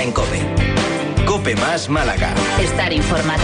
en COPE. COPE más Málaga. Estar informado.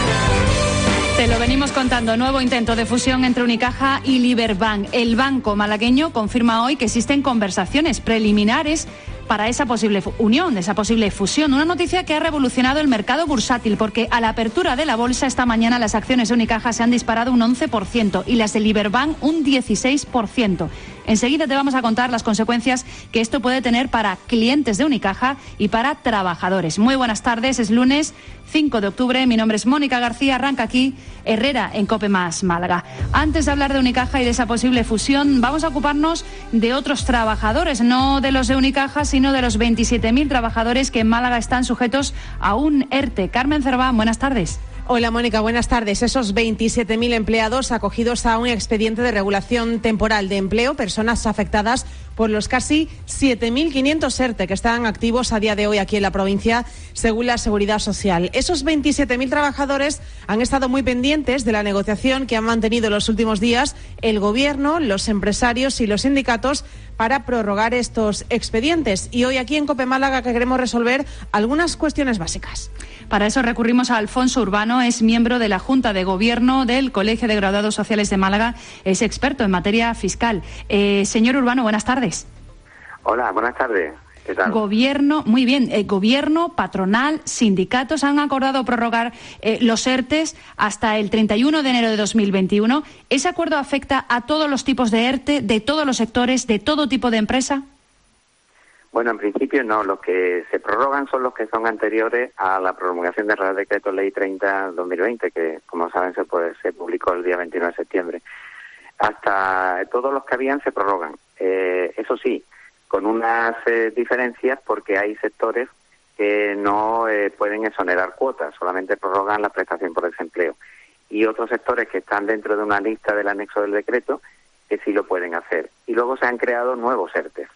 Te lo venimos contando, nuevo intento de fusión entre Unicaja y Liberbank. El banco malagueño confirma hoy que existen conversaciones preliminares para esa posible unión, esa posible fusión. Una noticia que ha revolucionado el mercado bursátil, porque a la apertura de la bolsa esta mañana las acciones de Unicaja se han disparado un 11% y las de Liberbank un 16%. Enseguida te vamos a contar las consecuencias que esto puede tener para clientes de Unicaja y para trabajadores. Muy buenas tardes, es lunes 5 de octubre, mi nombre es Mónica García, arranca aquí Herrera en COPE más Málaga. Antes de hablar de Unicaja y de esa posible fusión, vamos a ocuparnos de otros trabajadores, no de los de Unicaja, sino de los 27.000 trabajadores que en Málaga están sujetos a un ERTE. Carmen Cerván, buenas tardes. Hola Mónica, buenas tardes. Esos 27.000 empleados acogidos a un expediente de regulación temporal de empleo, personas afectadas por los casi 7.500 ERTE que están activos a día de hoy aquí en la provincia, según la Seguridad Social. Esos 27.000 trabajadores han estado muy pendientes de la negociación que han mantenido los últimos días el Gobierno, los empresarios y los sindicatos para prorrogar estos expedientes. Y hoy aquí en COPE Málaga queremos resolver algunas cuestiones básicas. Para eso recurrimos a Alfonso Urbano, es miembro de la Junta de Gobierno del Colegio de Graduados Sociales de Málaga, es experto en materia fiscal. Señor Urbano, buenas tardes. Hola, buenas tardes. ¿Qué tal? Gobierno, muy bien, gobierno, patronal, sindicatos han acordado prorrogar los ERTEs hasta el 31 de enero de 2021. ¿Ese acuerdo afecta a todos los tipos de ERTE, de todos los sectores, de todo tipo de empresa? Bueno, en principio no. Los que se prorrogan son los que son anteriores a la promulgación del Real Decreto Ley 30/2020, que, como saben, se publicó el día 29 de septiembre. Hasta todos los que habían se prorrogan. Eso sí, con unas diferencias, porque hay sectores que no pueden exonerar cuotas, solamente prorrogan la prestación por desempleo. Y otros sectores que están dentro de una lista del anexo del decreto que sí lo pueden hacer. Y luego se han creado nuevos ERTEs.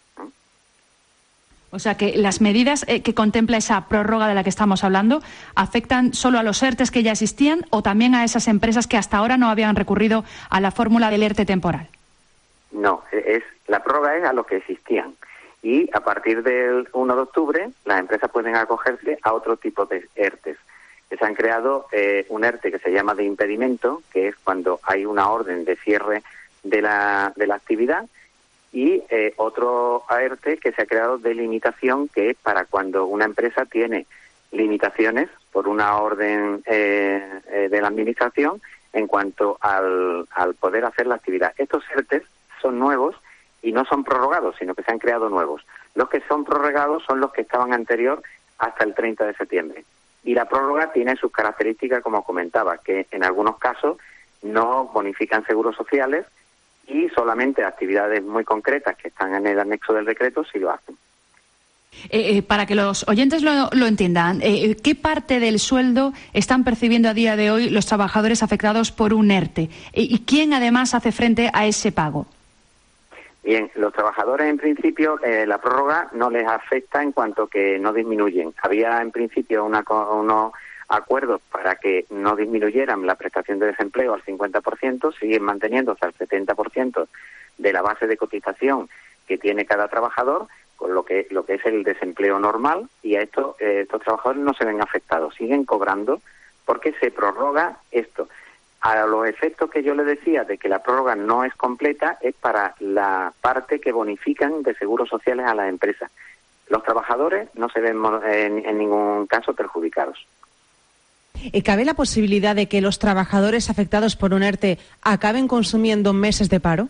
O sea que las medidas que contempla esa prórroga de la que estamos hablando afectan solo a los ERTEs que ya existían o también a esas empresas que hasta ahora no habían recurrido a la fórmula del ERTE temporal. No, la prórroga es a los que existían. Y a partir del 1 de octubre las empresas pueden acogerse a otro tipo de ERTEs. Se han creado un ERTE que se llama de impedimento, que es cuando hay una orden de cierre de la actividad, y otro ERTE que se ha creado de limitación, que es para cuando una empresa tiene limitaciones por una orden de la Administración en cuanto al poder hacer la actividad. Estos ERTEs son nuevos y no son prorrogados, sino que se han creado nuevos. Los que son prorrogados son los que estaban anterior hasta el 30 de septiembre. Y la prórroga tiene sus características, como comentaba, que en algunos casos no bonifican seguros sociales y solamente actividades muy concretas que están en el anexo del decreto sí lo hacen. Para que los oyentes lo entiendan, ¿qué parte del sueldo están percibiendo a día de hoy los trabajadores afectados por un ERTE? ¿Y quién además hace frente a ese pago? Bien, los trabajadores en principio la prórroga no les afecta en cuanto que no disminuyen. Había en principio unos acuerdos para que no disminuyeran la prestación de desempleo al 50%, siguen manteniéndose al 70% de la base de cotización que tiene cada trabajador, con lo que es el desempleo normal, y a estos trabajadores no se ven afectados, siguen cobrando porque se prorroga esto. A los efectos que yo le decía de que la prórroga no es completa es para la parte que bonifican de seguros sociales a las empresas. Los trabajadores no se ven en ningún caso perjudicados. ¿Cabe la posibilidad de que los trabajadores afectados por un ERTE acaben consumiendo meses de paro?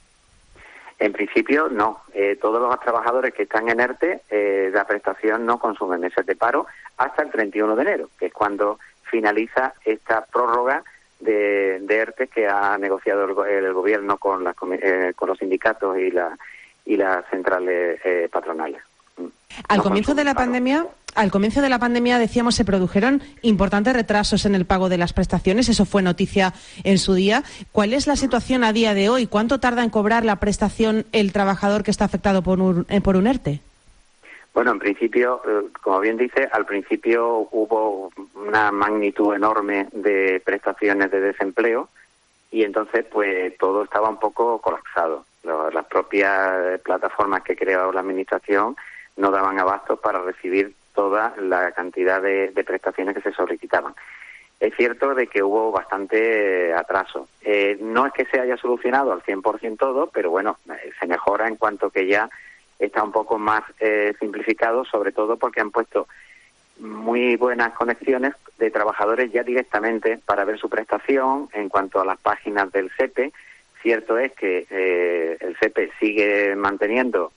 En principio, no. Todos los trabajadores que están en ERTE, la prestación no consumen meses de paro hasta el 31 de enero, que es cuando finaliza esta prórroga de ERTE que ha negociado el Gobierno con los sindicatos y las centrales patronales. Al comienzo de la pandemia, decíamos, se produjeron importantes retrasos en el pago de las prestaciones. Eso fue noticia en su día. ¿Cuál es la situación a día de hoy? ¿Cuánto tarda en cobrar la prestación el trabajador que está afectado por un ERTE? Bueno, en principio, como bien dice, al principio hubo una magnitud enorme de prestaciones de desempleo y entonces pues todo estaba un poco colapsado. Las propias plataformas que creó la Administración no daban abasto para recibir toda la cantidad de prestaciones que se solicitaban. Es cierto de que hubo bastante atraso. No es que se haya solucionado al 100% todo, pero bueno, se mejora en cuanto que ya está un poco más simplificado, sobre todo porque han puesto muy buenas conexiones de trabajadores ya directamente para ver su prestación en cuanto a las páginas del SEPE. Cierto es que el SEPE sigue manteniendo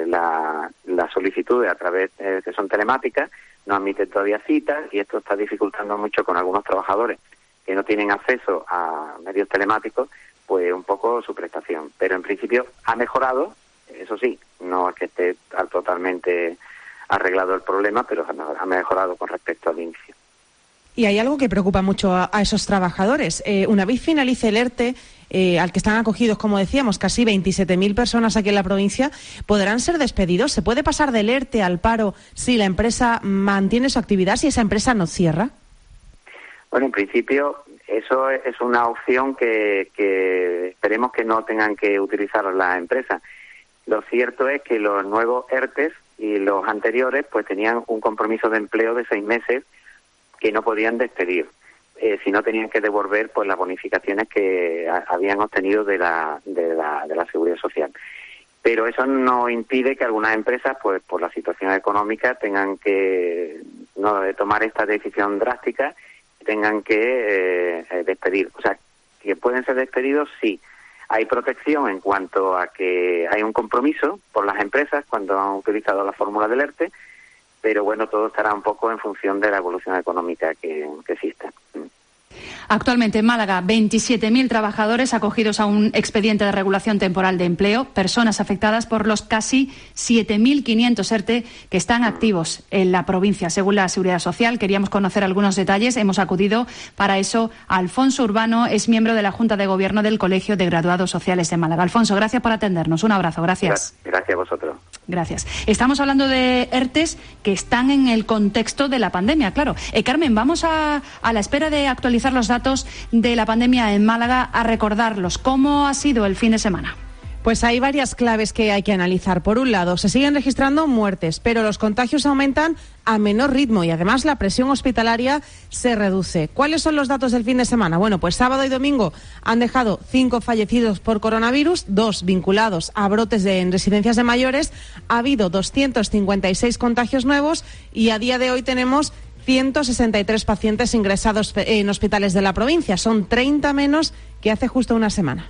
las solicitudes a través que son telemáticas, no admiten todavía citas y esto está dificultando mucho con algunos trabajadores que no tienen acceso a medios telemáticos, pues un poco su prestación. Pero en principio ha mejorado, eso sí, no es que esté totalmente arreglado el problema, pero ha mejorado con respecto al inicio. Y hay algo que preocupa mucho a esos trabajadores. Una vez finalice el ERTE, al que están acogidos, como decíamos, casi 27.000 personas aquí en la provincia, ¿podrán ser despedidos? ¿Se puede pasar del ERTE al paro si la empresa mantiene su actividad, si esa empresa no cierra? Bueno, en principio eso es una opción que esperemos que no tengan que utilizar las empresas. Lo cierto es que los nuevos ERTES y los anteriores pues tenían un compromiso de empleo de 6 meses que no podían despedir, si no tenían que devolver pues las bonificaciones que habían obtenido de la Seguridad Social. Pero eso no impide que algunas empresas, pues por la situación económica, tengan que tomar esta decisión drástica, tengan que despedir. O sea, que pueden ser despedidos, sí. Hay protección en cuanto a que hay un compromiso por las empresas cuando han utilizado la fórmula del ERTE, pero bueno, todo estará un poco en función de la evolución económica que exista. Actualmente en Málaga, 27.000 trabajadores acogidos a un expediente de regulación temporal de empleo, personas afectadas por los casi 7.500 ERTE que están activos en la provincia. Según la Seguridad Social, queríamos conocer algunos detalles. Hemos acudido para eso a Alfonso Urbano, es miembro de la Junta de Gobierno del Colegio de Graduados Sociales de Málaga. Alfonso, gracias por atendernos. Un abrazo, gracias. Gracias a vosotros. Gracias. Estamos hablando de ERTEs que están en el contexto de la pandemia, claro. Carmen, vamos a la espera de actualizar los datos de la pandemia en Málaga, a recordarlos. ¿Cómo ha sido el fin de semana? Pues hay varias claves que hay que analizar. Por un lado, se siguen registrando muertes, pero los contagios aumentan a menor ritmo y además la presión hospitalaria se reduce. ¿Cuáles son los datos del fin de semana? Bueno, pues sábado y domingo han dejado 5 fallecidos por coronavirus, 2 vinculados a brotes en residencias de mayores. Ha habido 256 contagios nuevos y a día de hoy tenemos 163 pacientes ingresados en hospitales de la provincia. Son 30 menos que hace justo una semana.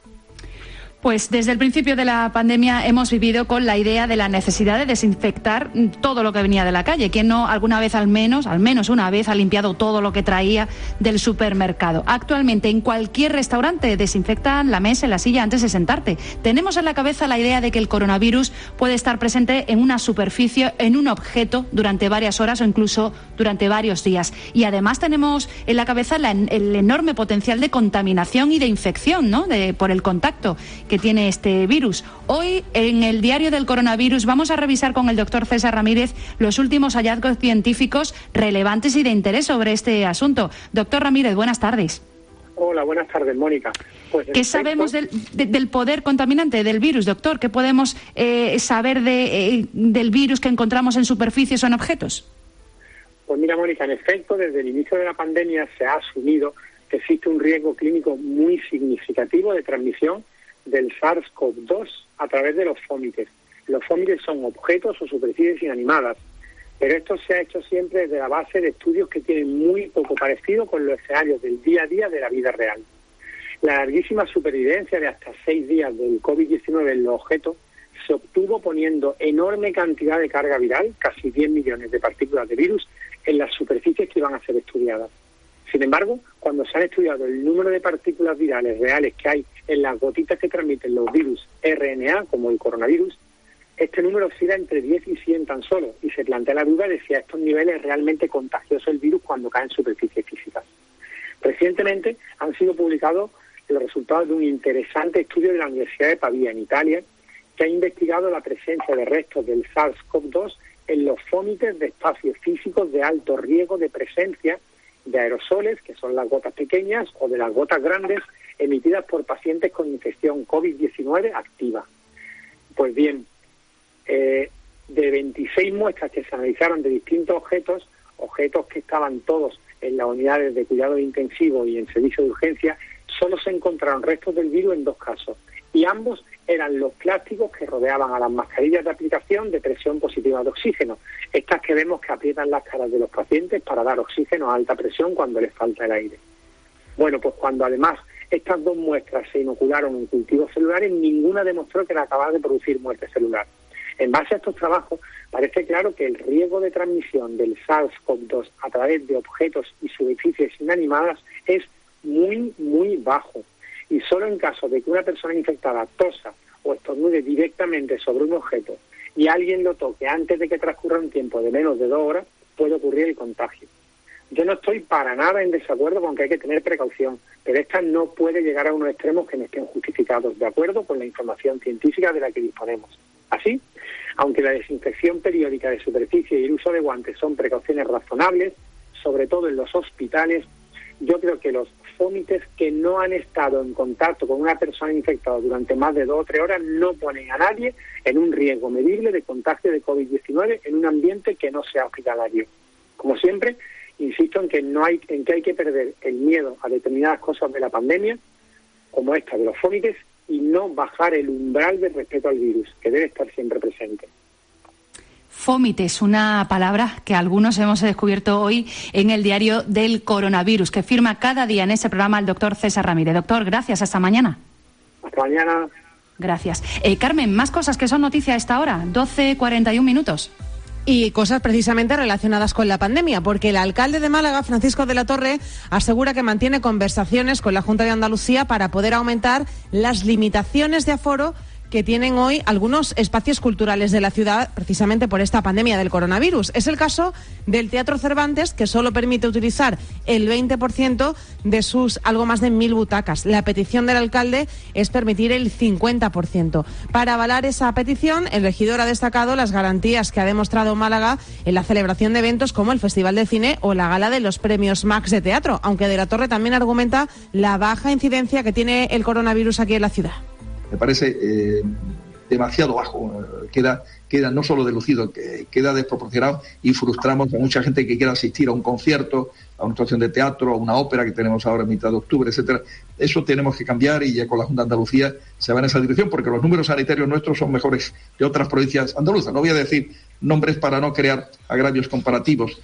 Pues desde el principio de la pandemia hemos vivido con la idea de la necesidad de desinfectar todo lo que venía de la calle. ¿Quién no alguna vez, al menos una vez, ha limpiado todo lo que traía del supermercado? Actualmente en cualquier restaurante desinfectan la mesa y la silla antes de sentarte. Tenemos en la cabeza la idea de que el coronavirus puede estar presente en una superficie, en un objeto, durante varias horas o incluso durante varios días. Y además tenemos en la cabeza el enorme potencial de contaminación y de infección, ¿no?, por el contacto que tiene este virus. Hoy, en el diario del coronavirus, vamos a revisar con el doctor César Ramírez los últimos hallazgos científicos relevantes y de interés sobre este asunto. Doctor Ramírez, buenas tardes. Hola, buenas tardes, Mónica. Pues, ¿qué sabemos del poder contaminante del virus, doctor? ¿Qué podemos saber del virus que encontramos en superficies o en objetos? Pues mira, Mónica, en efecto, desde el inicio de la pandemia se ha asumido que existe un riesgo clínico muy significativo de transmisión del SARS-CoV-2 a través de los fómites. Los fómites son objetos o superficies inanimadas, pero esto se ha hecho siempre desde la base de estudios que tienen muy poco parecido con los escenarios del día a día de la vida real. La larguísima supervivencia de hasta 6 días del COVID-19 en los objetos se obtuvo poniendo enorme cantidad de carga viral, casi 10 millones de partículas de virus, en las superficies que iban a ser estudiadas. Sin embargo, cuando se han estudiado el número de partículas virales reales que hay en las gotitas que transmiten los virus RNA, como el coronavirus, este número oscila entre 10 y 100 tan solo, y se plantea la duda de si a estos niveles es realmente contagioso el virus cuando cae en superficies físicas. Recientemente han sido publicados los resultados de un interesante estudio de la Universidad de Pavia, en Italia, que ha investigado la presencia de restos del SARS-CoV-2 en los fómites de espacios físicos de alto riesgo de presencia de aerosoles, que son las gotas pequeñas, o de las gotas grandes emitidas por pacientes con infección COVID-19 activa. Pues bien, de 26 muestras que se analizaron de distintos objetos que estaban todos en las unidades de cuidado intensivo y en servicio de urgencia, solo se encontraron restos del virus en 2 casos. Y ambos eran los plásticos que rodeaban a las mascarillas de aplicación de presión positiva de oxígeno. Estas que vemos que aprietan las caras de los pacientes para dar oxígeno a alta presión cuando les falta el aire. Bueno, pues cuando además estas 2 muestras se inocularon en cultivos celulares, ninguna demostró que era capaz de producir muerte celular. En base a estos trabajos, parece claro que el riesgo de transmisión del SARS-CoV-2 a través de objetos y superficies inanimadas es muy, muy bajo. Y solo en caso de que una persona infectada tosa o estornude directamente sobre un objeto y alguien lo toque antes de que transcurra un tiempo de menos de 2 horas, puede ocurrir el contagio. Yo no estoy para nada en desacuerdo con que hay que tener precaución, pero esta no puede llegar a unos extremos que no estén justificados, de acuerdo con la información científica de la que disponemos. Así, aunque la desinfección periódica de superficie y el uso de guantes son precauciones razonables, sobre todo en los hospitales, yo creo que los fómites que no han estado en contacto con una persona infectada durante más de 2 o 3 horas no ponen a nadie en un riesgo medible de contagio de COVID-19 en un ambiente que no sea hospitalario. Como siempre, insisto en que hay que perder el miedo a determinadas cosas de la pandemia, como esta de los fómites, y no bajar el umbral de respeto al virus, que debe estar siempre presente. Fómites, una palabra que algunos hemos descubierto hoy en el diario del coronavirus, que firma cada día en ese programa el doctor César Ramírez. Doctor, gracias, hasta mañana. Hasta mañana. Gracias. Carmen, más cosas que son noticia a esta hora, 12:41 minutos. Y cosas precisamente relacionadas con la pandemia, porque el alcalde de Málaga, Francisco de la Torre, asegura que mantiene conversaciones con la Junta de Andalucía para poder aumentar las limitaciones de aforo que tienen hoy algunos espacios culturales de la ciudad, precisamente por esta pandemia del coronavirus. Es el caso del Teatro Cervantes, que solo permite utilizar el 20% de sus algo más de 1.000 butacas. La petición del alcalde es permitir el 50%. Para avalar esa petición, el regidor ha destacado las garantías que ha demostrado Málaga en la celebración de eventos como el Festival de Cine o la gala de los premios Max de Teatro, aunque de la Torre también argumenta la baja incidencia que tiene el coronavirus aquí en la ciudad. Me parece demasiado bajo, queda no solo delucido, queda desproporcionado y frustramos a mucha gente que quiera asistir a un concierto, a una actuación de teatro, a una ópera que tenemos ahora en mitad de octubre, etcétera. Eso tenemos que cambiar y ya con la Junta de Andalucía se va en esa dirección porque los números sanitarios nuestros son mejores que otras provincias andaluzas. No voy a decir nombres para no crear agravios comparativos.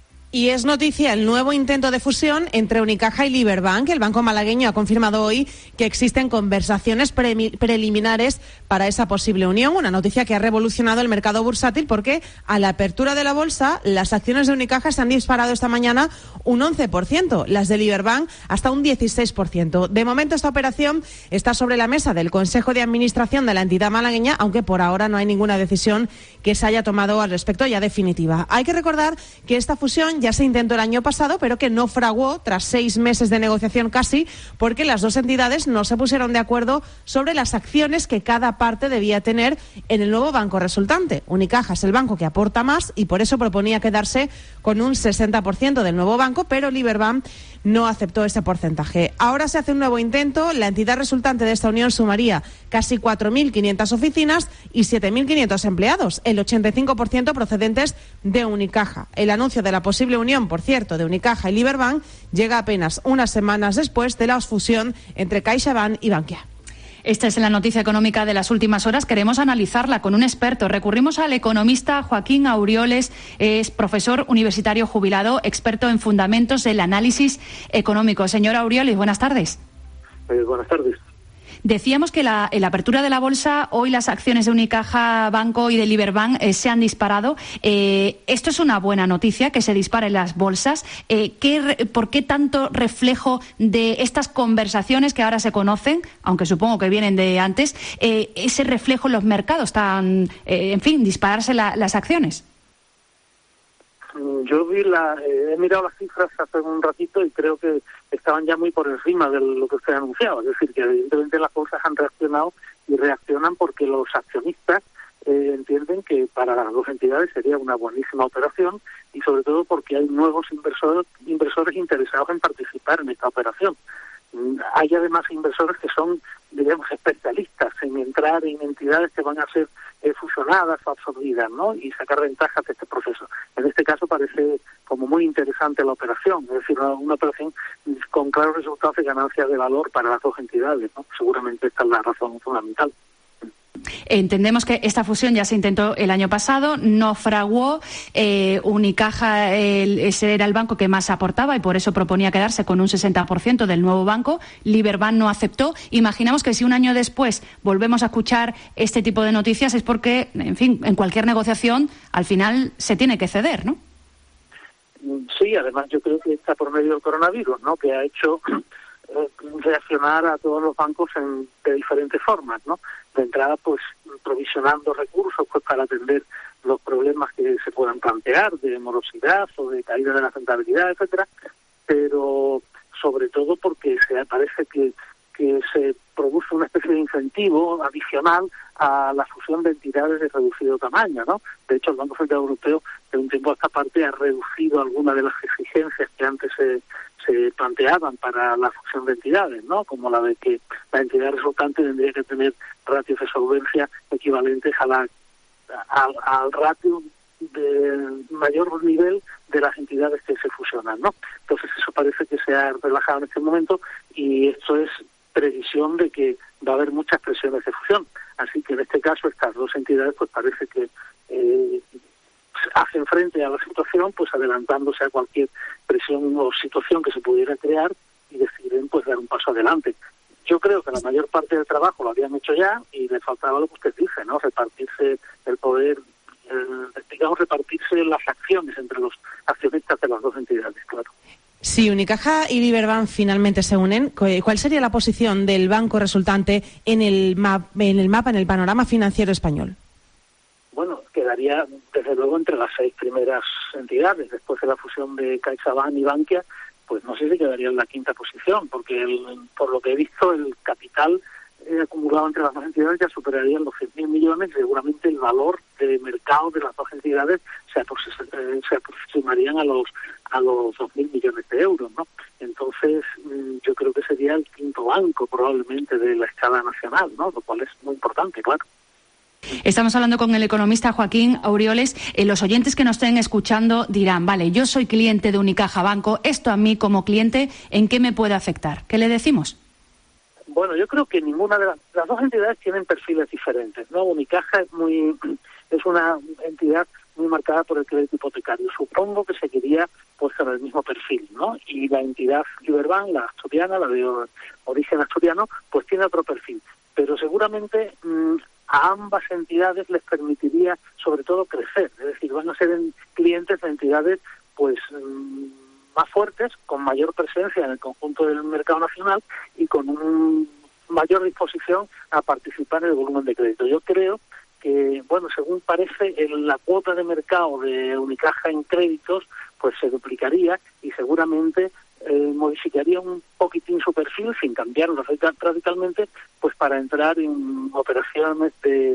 Y es noticia el nuevo intento de fusión entre Unicaja y Liberbank. El banco malagueño ha confirmado hoy que existen conversaciones preliminares para esa posible unión, una noticia que ha revolucionado el mercado bursátil porque a la apertura de la bolsa las acciones de Unicaja se han disparado esta mañana un 11%, las de Liberbank hasta un 16%. De momento esta operación está sobre la mesa del Consejo de Administración de la entidad malagueña, aunque por ahora no hay ninguna decisión que se haya tomado al respecto ya definitiva. Hay que recordar que esta fusión ya se intentó el año pasado, pero que no fraguó tras 6 meses de negociación casi, porque las dos entidades no se pusieron de acuerdo sobre las acciones que cada parte debía tener en el nuevo banco resultante. Unicaja es el banco que aporta más y por eso proponía quedarse con un 60% del nuevo banco, pero Liberbank no aceptó ese porcentaje. Ahora se hace un nuevo intento. La entidad resultante de esta unión sumaría casi 4.500 oficinas y 7.500 empleados, el 85% procedentes de Unicaja. El anuncio de la posible unión, por cierto, de Unicaja y Liberbank llega apenas unas semanas después de la fusión entre CaixaBank y Bankia. Esta es la noticia económica de las últimas horas. Queremos analizarla con un experto. Recurrimos al economista Joaquín Aurioles, es profesor universitario jubilado, experto en fundamentos del análisis económico. Señor Aurioles, buenas tardes. Buenas tardes. Decíamos que en la apertura de la bolsa, hoy las acciones de Unicaja Banco y de Liberbank se han disparado. Esto es una buena noticia, que se disparen las bolsas. ¿Por qué tanto reflejo de estas conversaciones que ahora se conocen, aunque supongo que vienen de antes, ese reflejo en los mercados, dispararse las acciones? Yo he mirado las cifras hace un ratito y creo que estaban ya muy por encima de lo que usted anunciaba. Es decir, que evidentemente las bolsas han reaccionado y reaccionan porque los accionistas entienden que para las dos entidades sería una buenísima operación y sobre todo porque hay nuevos inversores interesados en participar en esta operación. Hay además inversores que son, digamos, especialistas en entrar en entidades que van a ser fusionadas o absorbidas, ¿no? Y sacar ventajas de este proceso. En este caso parece como muy interesante la operación, es decir, una operación con claros resultados de ganancias de valor para las dos entidades, ¿no? Seguramente esta es la razón fundamental. Entendemos que esta fusión ya se intentó el año pasado, no fraguó. Unicaja ese era el banco que más aportaba y por eso proponía quedarse con un 60% del nuevo banco. Liberbank no aceptó. Imaginamos que si un año después volvemos a escuchar este tipo de noticias es porque, en fin, en cualquier negociación al final se tiene que ceder, ¿no? Sí, además yo creo que está por medio del coronavirus, ¿no? Que ha hecho reaccionar a todos los bancos de diferentes formas, ¿no? De entrada, pues, provisionando recursos pues para atender los problemas que se puedan plantear de morosidad o de caída de la rentabilidad, etcétera, pero sobre todo porque parece que se produce una especie de incentivo adicional a la fusión de entidades de reducido tamaño, ¿no? De hecho, el Banco Central Europeo, de un tiempo a esta parte, ha reducido algunas de las exigencias que antes se planteaban para la fusión de entidades, ¿no? Como la de que la entidad resultante tendría que tener ratios de solvencia equivalentes al ratio de mayor nivel de las entidades que se fusionan, ¿no? Entonces eso parece que se ha relajado en este momento y esto es previsión de que va a haber muchas presiones de fusión. Así que en este caso estas dos entidades pues parece que hacen frente a la situación pues adelantándose a cualquier presión o situación que se pudiera crear y deciden pues dar un paso adelante. Yo creo que la mayor parte del trabajo lo habían hecho ya y le faltaba lo que usted dice, ¿no? Repartirse el poder, repartirse las acciones entre los accionistas de las dos entidades, claro. Si Unicaja y Liberbank finalmente se unen, ¿cuál sería la posición del banco resultante en el panorama financiero español? Bueno, quedaría desde luego entre las 6 primeras entidades. Después de la fusión de CaixaBank y Bankia, pues no sé si quedaría en la 5ª posición, porque por lo que he visto el capital acumulado entre las dos entidades ya superaría los 100.000 millones y seguramente el valor de mercado de las dos entidades se aproximarían a los 2.000 millones de euros, ¿no? Entonces yo creo que sería el 5º banco probablemente de la escala nacional, ¿no? Lo cual es muy importante, claro. Estamos hablando con el economista Joaquín Aurioles. Los oyentes que nos estén escuchando dirán, vale, yo soy cliente de Unicaja Banco, esto a mí como cliente, ¿en qué me puede afectar? ¿Qué le decimos? Bueno, yo creo que ninguna de las dos entidades tienen perfiles diferentes, ¿no? Unicaja es una entidad muy marcada por el crédito hipotecario. Supongo que seguiría pues con el mismo perfil, ¿no? Y la entidad Liberbank, la asturiana, la de origen asturiano, pues tiene otro perfil. Pero seguramente a ambas entidades les permitiría sobre todo crecer, es decir, van a ser clientes de entidades pues más fuertes, con mayor presencia en el conjunto del mercado nacional y con una mayor disposición a participar en el volumen de crédito. Yo creo que, bueno, según parece, la cuota de mercado de Unicaja en créditos pues se duplicaría y seguramente modificaría un poquitín su perfil sin cambiarlo radicalmente, pues para entrar en operaciones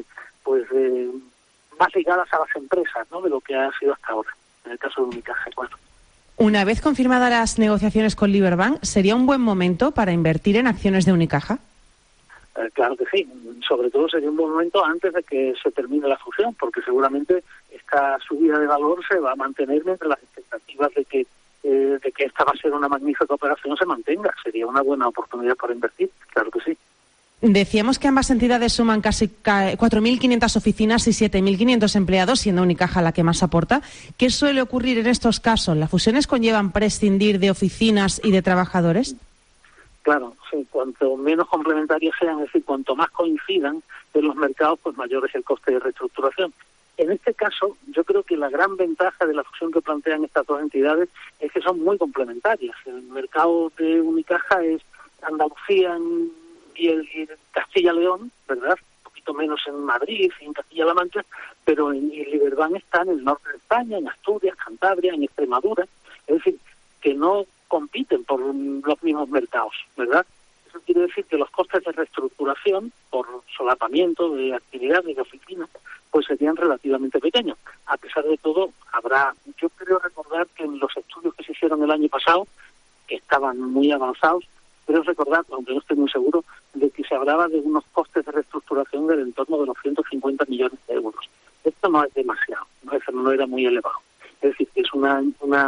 más ligadas a las empresas, ¿no? De lo que ha sido hasta ahora, en el caso de Unicaja, claro. Una vez confirmadas las negociaciones con Liberbank, ¿sería un buen momento para invertir en acciones de Unicaja? Claro que sí. Sobre todo sería un buen momento antes de que se termine la fusión, porque seguramente esta subida de valor se va a mantener mientras las expectativas de que esta va a ser una magnífica operación se mantenga. Sería una buena oportunidad para invertir, claro que sí. Decíamos que ambas entidades suman casi 4.500 oficinas y 7.500 empleados, siendo Unicaja la que más aporta. ¿Qué suele ocurrir en estos casos? ¿Las fusiones conllevan prescindir de oficinas y de trabajadores? Claro, sí, cuanto menos complementarias sean, es decir, cuanto más coincidan en los mercados, pues mayor es el coste de reestructuración. En este caso, yo creo que la gran ventaja de la fusión que plantean estas dos entidades es que son muy complementarias. El mercado de Unicaja es Andalucía y Castilla-León, ¿verdad? Un poquito menos en Madrid y en Castilla-La Mancha, pero en Liberbank está en el norte de España, en Asturias, Cantabria, en Extremadura. Es decir, que no compiten por los mismos mercados, ¿verdad? Eso quiere decir que los costes de reestructuración por solapamiento de actividades y de oficinas pues serían relativamente pequeños. A pesar de todo, yo creo recordar que en los estudios que se hicieron el año pasado, que estaban muy avanzados, Pero recordar, aunque no estoy muy seguro, de que se hablaba de unos costes de reestructuración del entorno de los 150 millones de euros. Esto no es demasiado, no era muy elevado. Es decir, que es una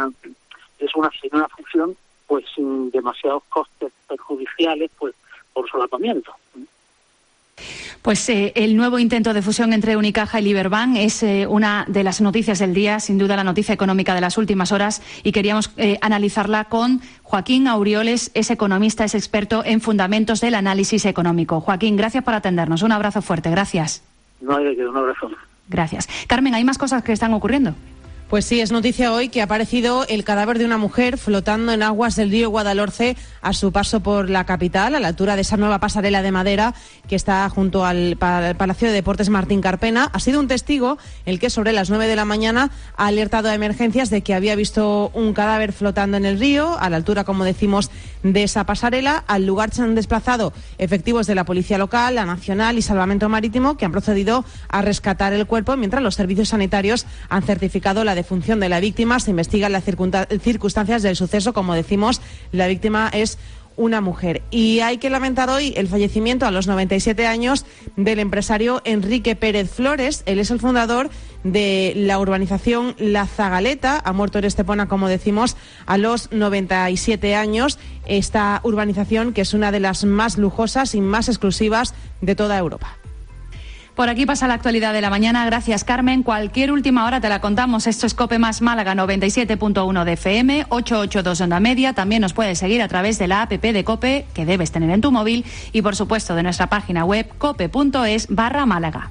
fusión pues sin demasiados costes perjudiciales pues por solapamiento. Pues el nuevo intento de fusión entre Unicaja y Liberbank es una de las noticias del día, sin duda la noticia económica de las últimas horas, y queríamos analizarla con Joaquín Aurioles, es economista, es experto en fundamentos del análisis económico. Joaquín, gracias por atendernos. Un abrazo fuerte, gracias. No hay de qué, un abrazo. Gracias. Carmen, ¿hay más cosas que están ocurriendo? Pues sí, es noticia hoy que ha aparecido el cadáver de una mujer flotando en aguas del río Guadalhorce a su paso por la capital, a la altura de esa nueva pasarela de madera que está junto al Palacio de Deportes Martín Carpena. Ha sido un testigo el que sobre las 9 de la mañana ha alertado a emergencias de que había visto un cadáver flotando en el río, a la altura, como decimos, de esa pasarela. Al lugar se han desplazado efectivos de la Policía Local, la Nacional y Salvamento Marítimo, que han procedido a rescatar el cuerpo, mientras los servicios sanitarios han certificado la defunción de la víctima. Se investigan las circunstancias del suceso. Como decimos, la víctima es una mujer. Y hay que lamentar hoy el fallecimiento a los 97 años del empresario Enrique Pérez Flores. Él es el fundador de la urbanización La Zagaleta. Ha muerto en Estepona, como decimos, a los 97 años. Esta urbanización, que es una de las más lujosas y más exclusivas de toda Europa. Por aquí pasa la actualidad de la mañana. Gracias, Carmen. Cualquier última hora te la contamos. Esto es COPE más Málaga 97.1 de FM, 882 onda media. También nos puedes seguir a través de la app de COPE, que debes tener en tu móvil, y por supuesto de nuestra página web cope.es/Málaga.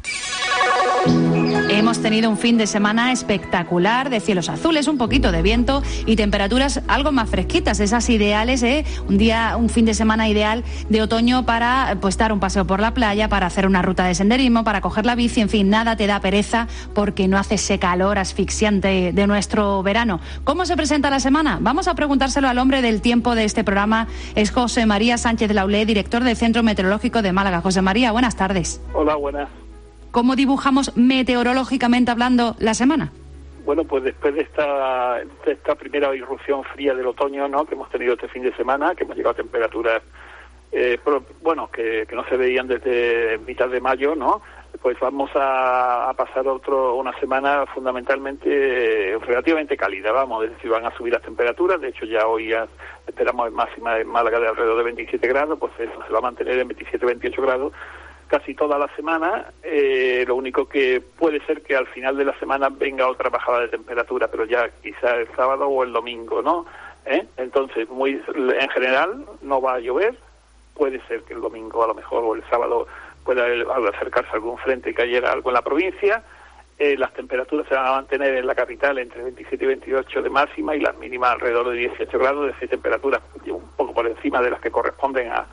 Hemos tenido un fin de semana espectacular, de cielos azules, un poquito de viento y temperaturas algo más fresquitas, esas ideales, un fin de semana ideal de otoño para pues dar un paseo por la playa, para hacer una ruta de senderismo, para coger la bici, en fin, nada te da pereza porque no hace ese calor asfixiante de nuestro verano. ¿Cómo se presenta la semana? Vamos a preguntárselo al hombre del tiempo de este programa, es José María Sánchez Laulé, director del Centro Meteorológico de Málaga. José María, buenas tardes. Hola, buenas. ¿Cómo dibujamos meteorológicamente hablando la semana? Bueno, pues después de esta primera irrupción fría del otoño, ¿no?, que hemos tenido este fin de semana, que hemos llegado a temperaturas que no se veían desde mitad de mayo, ¿no?, pues vamos a pasar una semana fundamentalmente relativamente cálida, es decir, van a subir las temperaturas. De hecho, ya hoy esperamos máxima en Málaga de alrededor de 27 grados, pues eso se va a mantener en 27-28 grados casi toda la semana. Lo único que puede ser que al final de la semana venga otra bajada de temperatura, pero ya quizá el sábado o el domingo, ¿no? Entonces, en general no va a llover. Puede ser que el domingo a lo mejor o el sábado pueda acercarse algún frente y cayera algo en la provincia. Las temperaturas se van a mantener en la capital entre 27 y 28 de máxima y las mínimas alrededor de 18 grados, de 6 temperaturas un poco por encima de las que corresponden a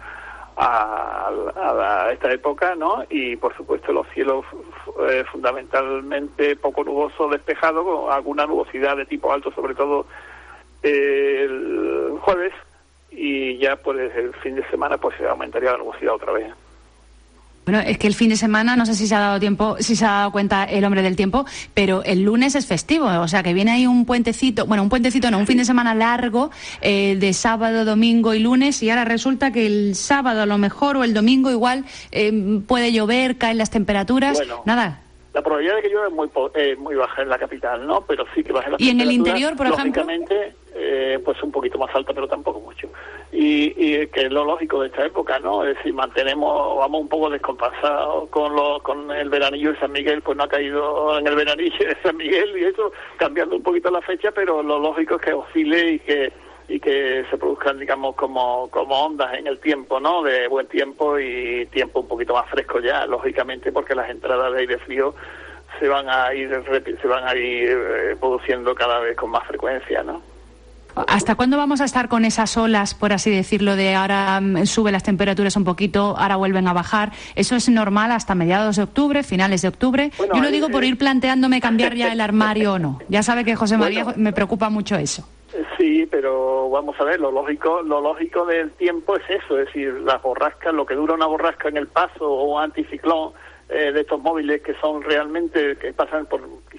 esta época, ¿no? Y por supuesto los cielos fundamentalmente poco nubosos, despejados, con alguna nubosidad de tipo alto, sobre todo el jueves, y ya pues el fin de semana pues se aumentaría la nubosidad otra vez. Bueno, es que el fin de semana, no sé si se ha dado cuenta el hombre del tiempo, pero el lunes es festivo, o sea que viene ahí un fin de semana largo, de sábado, domingo y lunes, y ahora resulta que el sábado a lo mejor o el domingo igual puede llover, caen las temperaturas, bueno, nada. La probabilidad de que llueva es muy baja en la capital, ¿no? Pero sí que baja la temperatura. ¿Y en el interior, por ejemplo? Lógicamente, pues un poquito más alta, pero tampoco mucho. Y que es lo lógico de esta época, ¿no? Es decir, vamos un poco descompasados con el veranillo de San Miguel, pues no ha caído en el veranillo de San Miguel y eso, cambiando un poquito la fecha, pero lo lógico es que oscile y que se produzcan, digamos, como ondas en el tiempo, ¿no?, de buen tiempo y tiempo un poquito más fresco ya, lógicamente, porque las entradas de aire frío se van a ir produciendo cada vez con más frecuencia, ¿no? ¿Hasta cuándo vamos a estar con esas olas, por así decirlo, de ahora suben las temperaturas un poquito, ahora vuelven a bajar? ¿Eso es normal hasta mediados de octubre, finales de octubre? Bueno, yo lo digo por ir planteándome cambiar ya el armario o no. Ya sabe que José María me preocupa mucho eso. Sí, pero vamos a ver, lo lógico del tiempo es eso, es decir, las borrascas, lo que dura una borrasca en el paso o un anticiclón de estos móviles que son realmente, que pasan por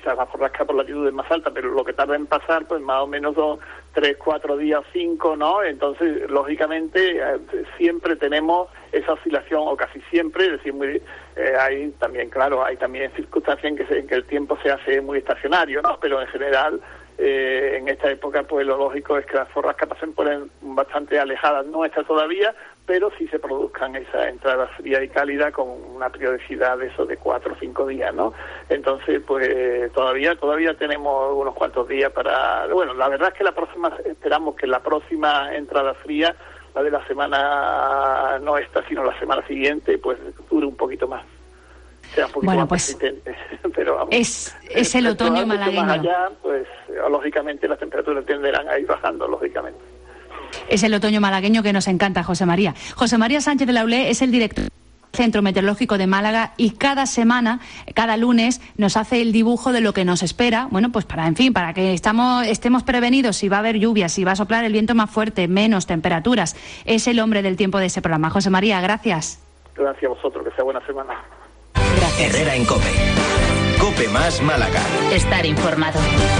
quizás la borrasca por latitud es más alta, pero lo que tarda en pasar, pues más o menos 3, 4 días, 5, ¿no? Entonces, lógicamente, siempre tenemos esa oscilación, o casi siempre, es decir, hay también, claro, hay también circunstancias en que el tiempo se hace muy estacionario, ¿no? Pero en general, en esta época, pues lo lógico es que las borrascas pasen por bastante alejadas nuestras todavía, pero sí se produzcan esas entradas frías y cálidas con una periodicidad de eso de 4 o 5 días, ¿no? Entonces, pues todavía tenemos unos cuantos días para... Bueno, la verdad es que esperamos que la próxima entrada fría, la de la semana no esta, sino la semana siguiente, pues dure un poquito más. Sea un poquito más persistente. Pero vamos, es el otoño malagueño. Más allá, pues lógicamente las temperaturas tenderán a ir bajando, lógicamente. Es el otoño malagueño que nos encanta, José María. José María Sánchez de la ULE es el director del Centro Meteorológico de Málaga y cada semana, cada lunes, nos hace el dibujo de lo que nos espera, bueno, pues para que estemos prevenidos si va a haber lluvia, si va a soplar el viento más fuerte, menos temperaturas. Es el hombre del tiempo de ese programa. José María, gracias. Gracias a vosotros, que sea buena semana. Gracias. Herrera en COPE. COPE más Málaga. Estar informado.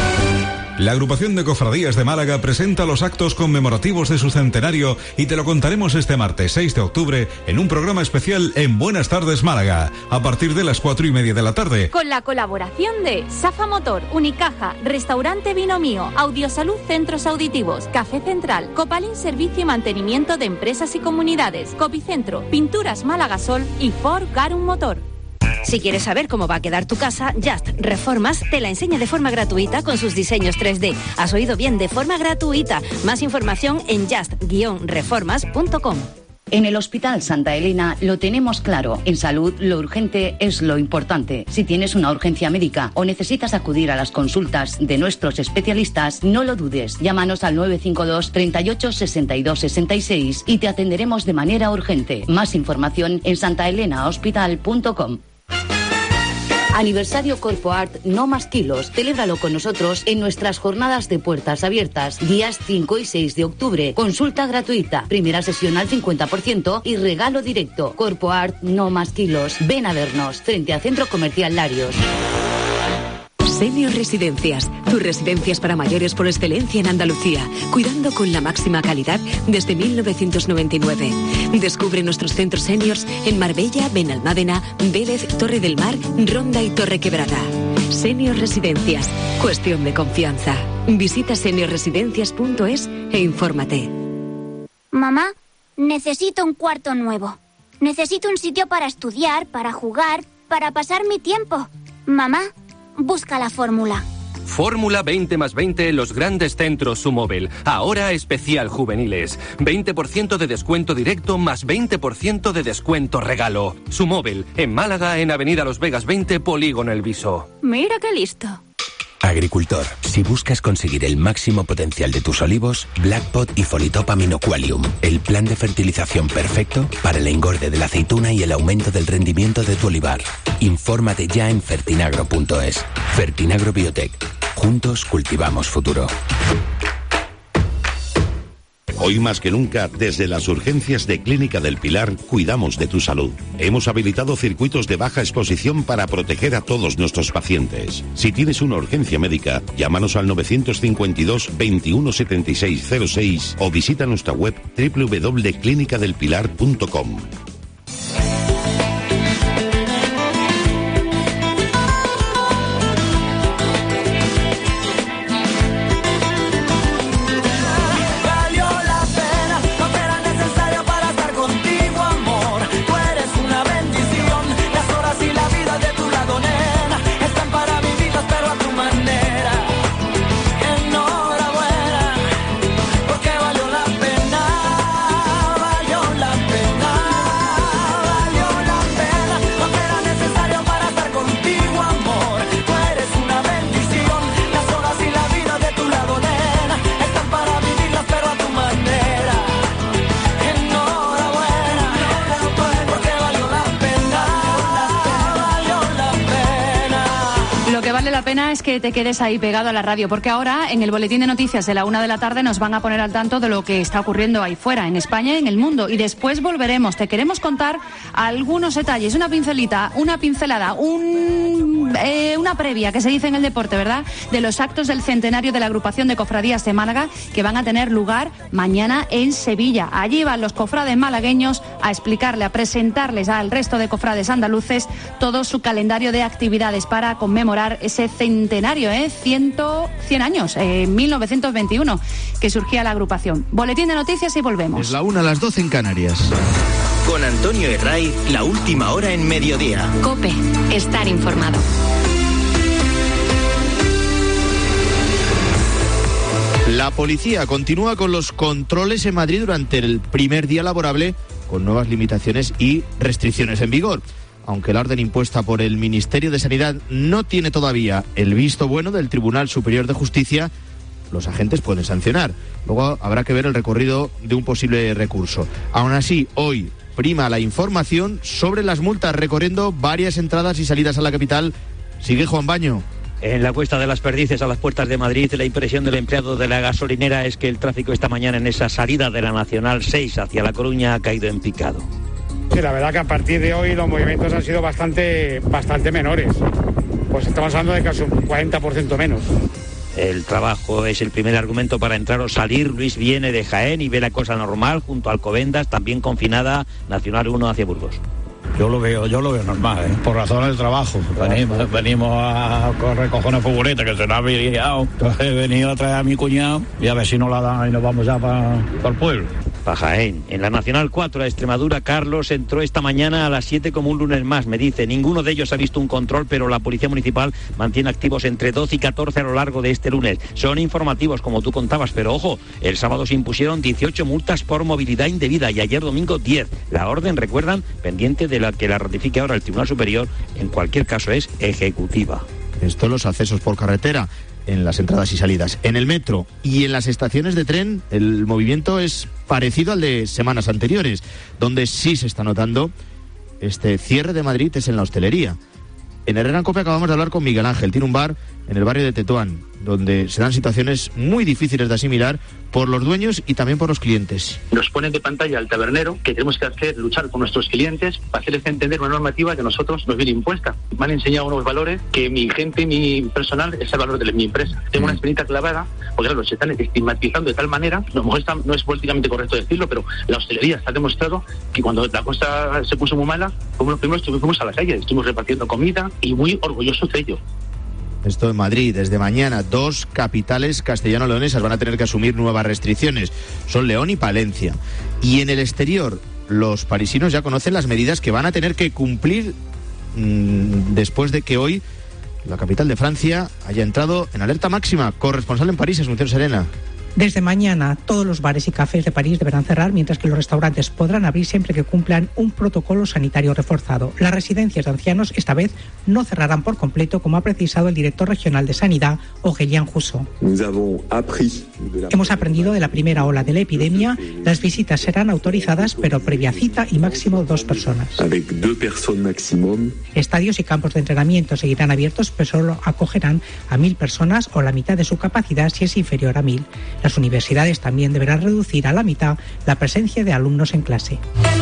La agrupación de cofradías de Málaga presenta los actos conmemorativos de su centenario y te lo contaremos este martes 6 de octubre en un programa especial en Buenas Tardes Málaga, a partir de las 4:30 de la tarde. Con la colaboración de Safa Motor, Unicaja, Restaurante Vino Mío, Audiosalud Centros Auditivos, Café Central, Copalin Servicio y Mantenimiento de Empresas y Comunidades, Copicentro, Pinturas Málaga Sol y Ford Garum Motor. Si quieres saber cómo va a quedar tu casa, Just Reformas te la enseña de forma gratuita con sus diseños 3D. Has oído bien, de forma gratuita. Más información en just-reformas.com. En el Hospital Santa Elena lo tenemos claro. En salud, lo urgente es lo importante. Si tienes una urgencia médica o necesitas acudir a las consultas de nuestros especialistas, no lo dudes. Llámanos al 952 38 62 66 y te atenderemos de manera urgente. Más información en santaelenahospital.com. Aniversario CorpoArt No Más Kilos. Celébralo con nosotros en nuestras jornadas de puertas abiertas, días 5 y 6 de octubre. Consulta gratuita, primera sesión al 50% y regalo directo. CorpoArt No Más Kilos. Ven a vernos frente al Centro Comercial Larios. Senior Residencias, tus residencias para mayores por excelencia en Andalucía, cuidando con la máxima calidad desde 1999. Descubre nuestros centros seniors en Marbella, Benalmádena, Vélez, Torre del Mar, Ronda y Torre Quebrada. Senior Residencias, cuestión de confianza. Visita seniorresidencias.es e infórmate. Mamá, necesito un cuarto nuevo. Necesito un sitio para estudiar, para jugar, para pasar mi tiempo. Mamá, busca la fórmula. Fórmula 20+20 en los grandes centros Sumóvel. Ahora especial juveniles. 20% de descuento directo más 20% de descuento regalo. Sumóvel, en Málaga, en Avenida Los Vegas 20, Polígono El Viso. Mira qué listo. Agricultor, si buscas conseguir el máximo potencial de tus olivos, Blackpot y Folitop Aminoqualium, el plan de fertilización perfecto para el engorde de la aceituna y el aumento del rendimiento de tu olivar. Infórmate ya en fertinagro.es. Fertinagro Biotech. Juntos cultivamos futuro. Hoy más que nunca, desde las urgencias de Clínica del Pilar, cuidamos de tu salud. Hemos habilitado circuitos de baja exposición para proteger a todos nuestros pacientes. Si tienes una urgencia médica, llámanos al 952 21 76 06 o visita nuestra web www.clinicadelpilar.com. la pena es que te quedes ahí pegado a la radio, porque ahora en el boletín de noticias de la 1 de la tarde nos van a poner al tanto de lo que está ocurriendo ahí fuera, en España y en el mundo, y después volveremos. Te queremos contar algunos detalles, una pincelada, una previa que se dice en el deporte, ¿verdad?, de los actos del centenario de la agrupación de cofradías de Málaga que van a tener lugar mañana en Sevilla. Allí van los cofrades malagueños a explicarle, a presentarles al resto de cofrades andaluces todo su calendario de actividades para conmemorar ese centenario, 100 años, 1921, que surgía la agrupación. Boletín de noticias y volvemos. Es la 1 a las 12 en Canarias. Con Antonio Herray, la última hora en mediodía. COPE, estar informado. La policía continúa con los controles en Madrid durante el primer día laborable, con nuevas limitaciones y restricciones en vigor. Aunque la orden impuesta por el Ministerio de Sanidad no tiene todavía el visto bueno del Tribunal Superior de Justicia, los agentes pueden sancionar. Luego habrá que ver el recorrido de un posible recurso. Aún así, hoy prima la información sobre las multas, recorriendo varias entradas y salidas a la capital. Sigue Juan Baño. En la Cuesta de las Perdices, a las puertas de Madrid, la impresión del empleado de la gasolinera es que el tráfico esta mañana en esa salida de la Nacional 6 hacia La Coruña ha caído en picado. Sí, la verdad que a partir de hoy los movimientos han sido bastante menores. Pues estamos hablando de casi un 40% menos. El trabajo es el primer argumento para entrar o salir. Luis viene de Jaén y ve la cosa normal junto a Alcobendas, también confinada, Nacional 1 hacia Burgos. Yo lo veo normal, por razones del trabajo. Venimos a recoger una furgoneta que se nos ha averiado. Entonces he venido a traer a mi cuñado y a ver si nos la dan y nos vamos ya para el pueblo. Para Jaén. En la Nacional 4 a Extremadura, Carlos entró esta mañana a las 7 como un lunes más, me dice. Ninguno de ellos ha visto un control, pero la Policía Municipal mantiene activos entre 12 y 14 a lo largo de este lunes. Son informativos, como tú contabas, pero ojo, el sábado se impusieron 18 multas por movilidad indebida y ayer domingo 10. La orden, recuerdan, pendiente de la que la ratifique ahora el Tribunal Superior, en cualquier caso es ejecutiva. Esto los accesos por carretera, en las entradas y salidas. En el metro y en las estaciones de tren el movimiento es parecido al de semanas anteriores. Donde sí se está notando este cierre de Madrid es en la hostelería. En Herrera en Cope acabamos de hablar con Miguel Ángel. Tiene un bar en el barrio de Tetuán, donde se dan situaciones muy difíciles de asimilar por los dueños y también por los clientes. Nos ponen de pantalla al tabernero que tenemos que hacer, luchar con nuestros clientes para hacerles entender una normativa que a nosotros nos viene impuesta. Me han enseñado unos valores que mi gente, mi personal, es el valor de mi empresa. Tengo una espinita clavada, porque claro, se están estigmatizando de tal manera, a lo mejor no es políticamente correcto decirlo, pero la hostelería está demostrado que cuando la cosa se puso muy mala, como los primeros fuimos a la calle, estuvimos repartiendo comida y muy orgullosos de ello. Esto en Madrid. Desde mañana, 2 capitales castellano-leonesas van a tener que asumir nuevas restricciones. Son León y Palencia. Y en el exterior, los parisinos ya conocen las medidas que van a tener que cumplir después de que hoy la capital de Francia haya entrado en alerta máxima. Corresponsal en París, Asunción Serena. Desde mañana, todos los bares y cafés de París deberán cerrar, mientras que los restaurantes podrán abrir siempre que cumplan un protocolo sanitario reforzado. Las residencias de ancianos, esta vez, no cerrarán por completo, como ha precisado el director regional de Sanidad, Aurélien Rousseau. Hemos aprendido de la primera ola de la epidemia. Las visitas serán autorizadas, pero previa cita y máximo 2 personas. Estadios y campos de entrenamiento seguirán abiertos, pero solo acogerán a 1.000 personas o la mitad de su capacidad si es inferior a 1.000. Las universidades también deberán reducir a la mitad la presencia de alumnos en clase.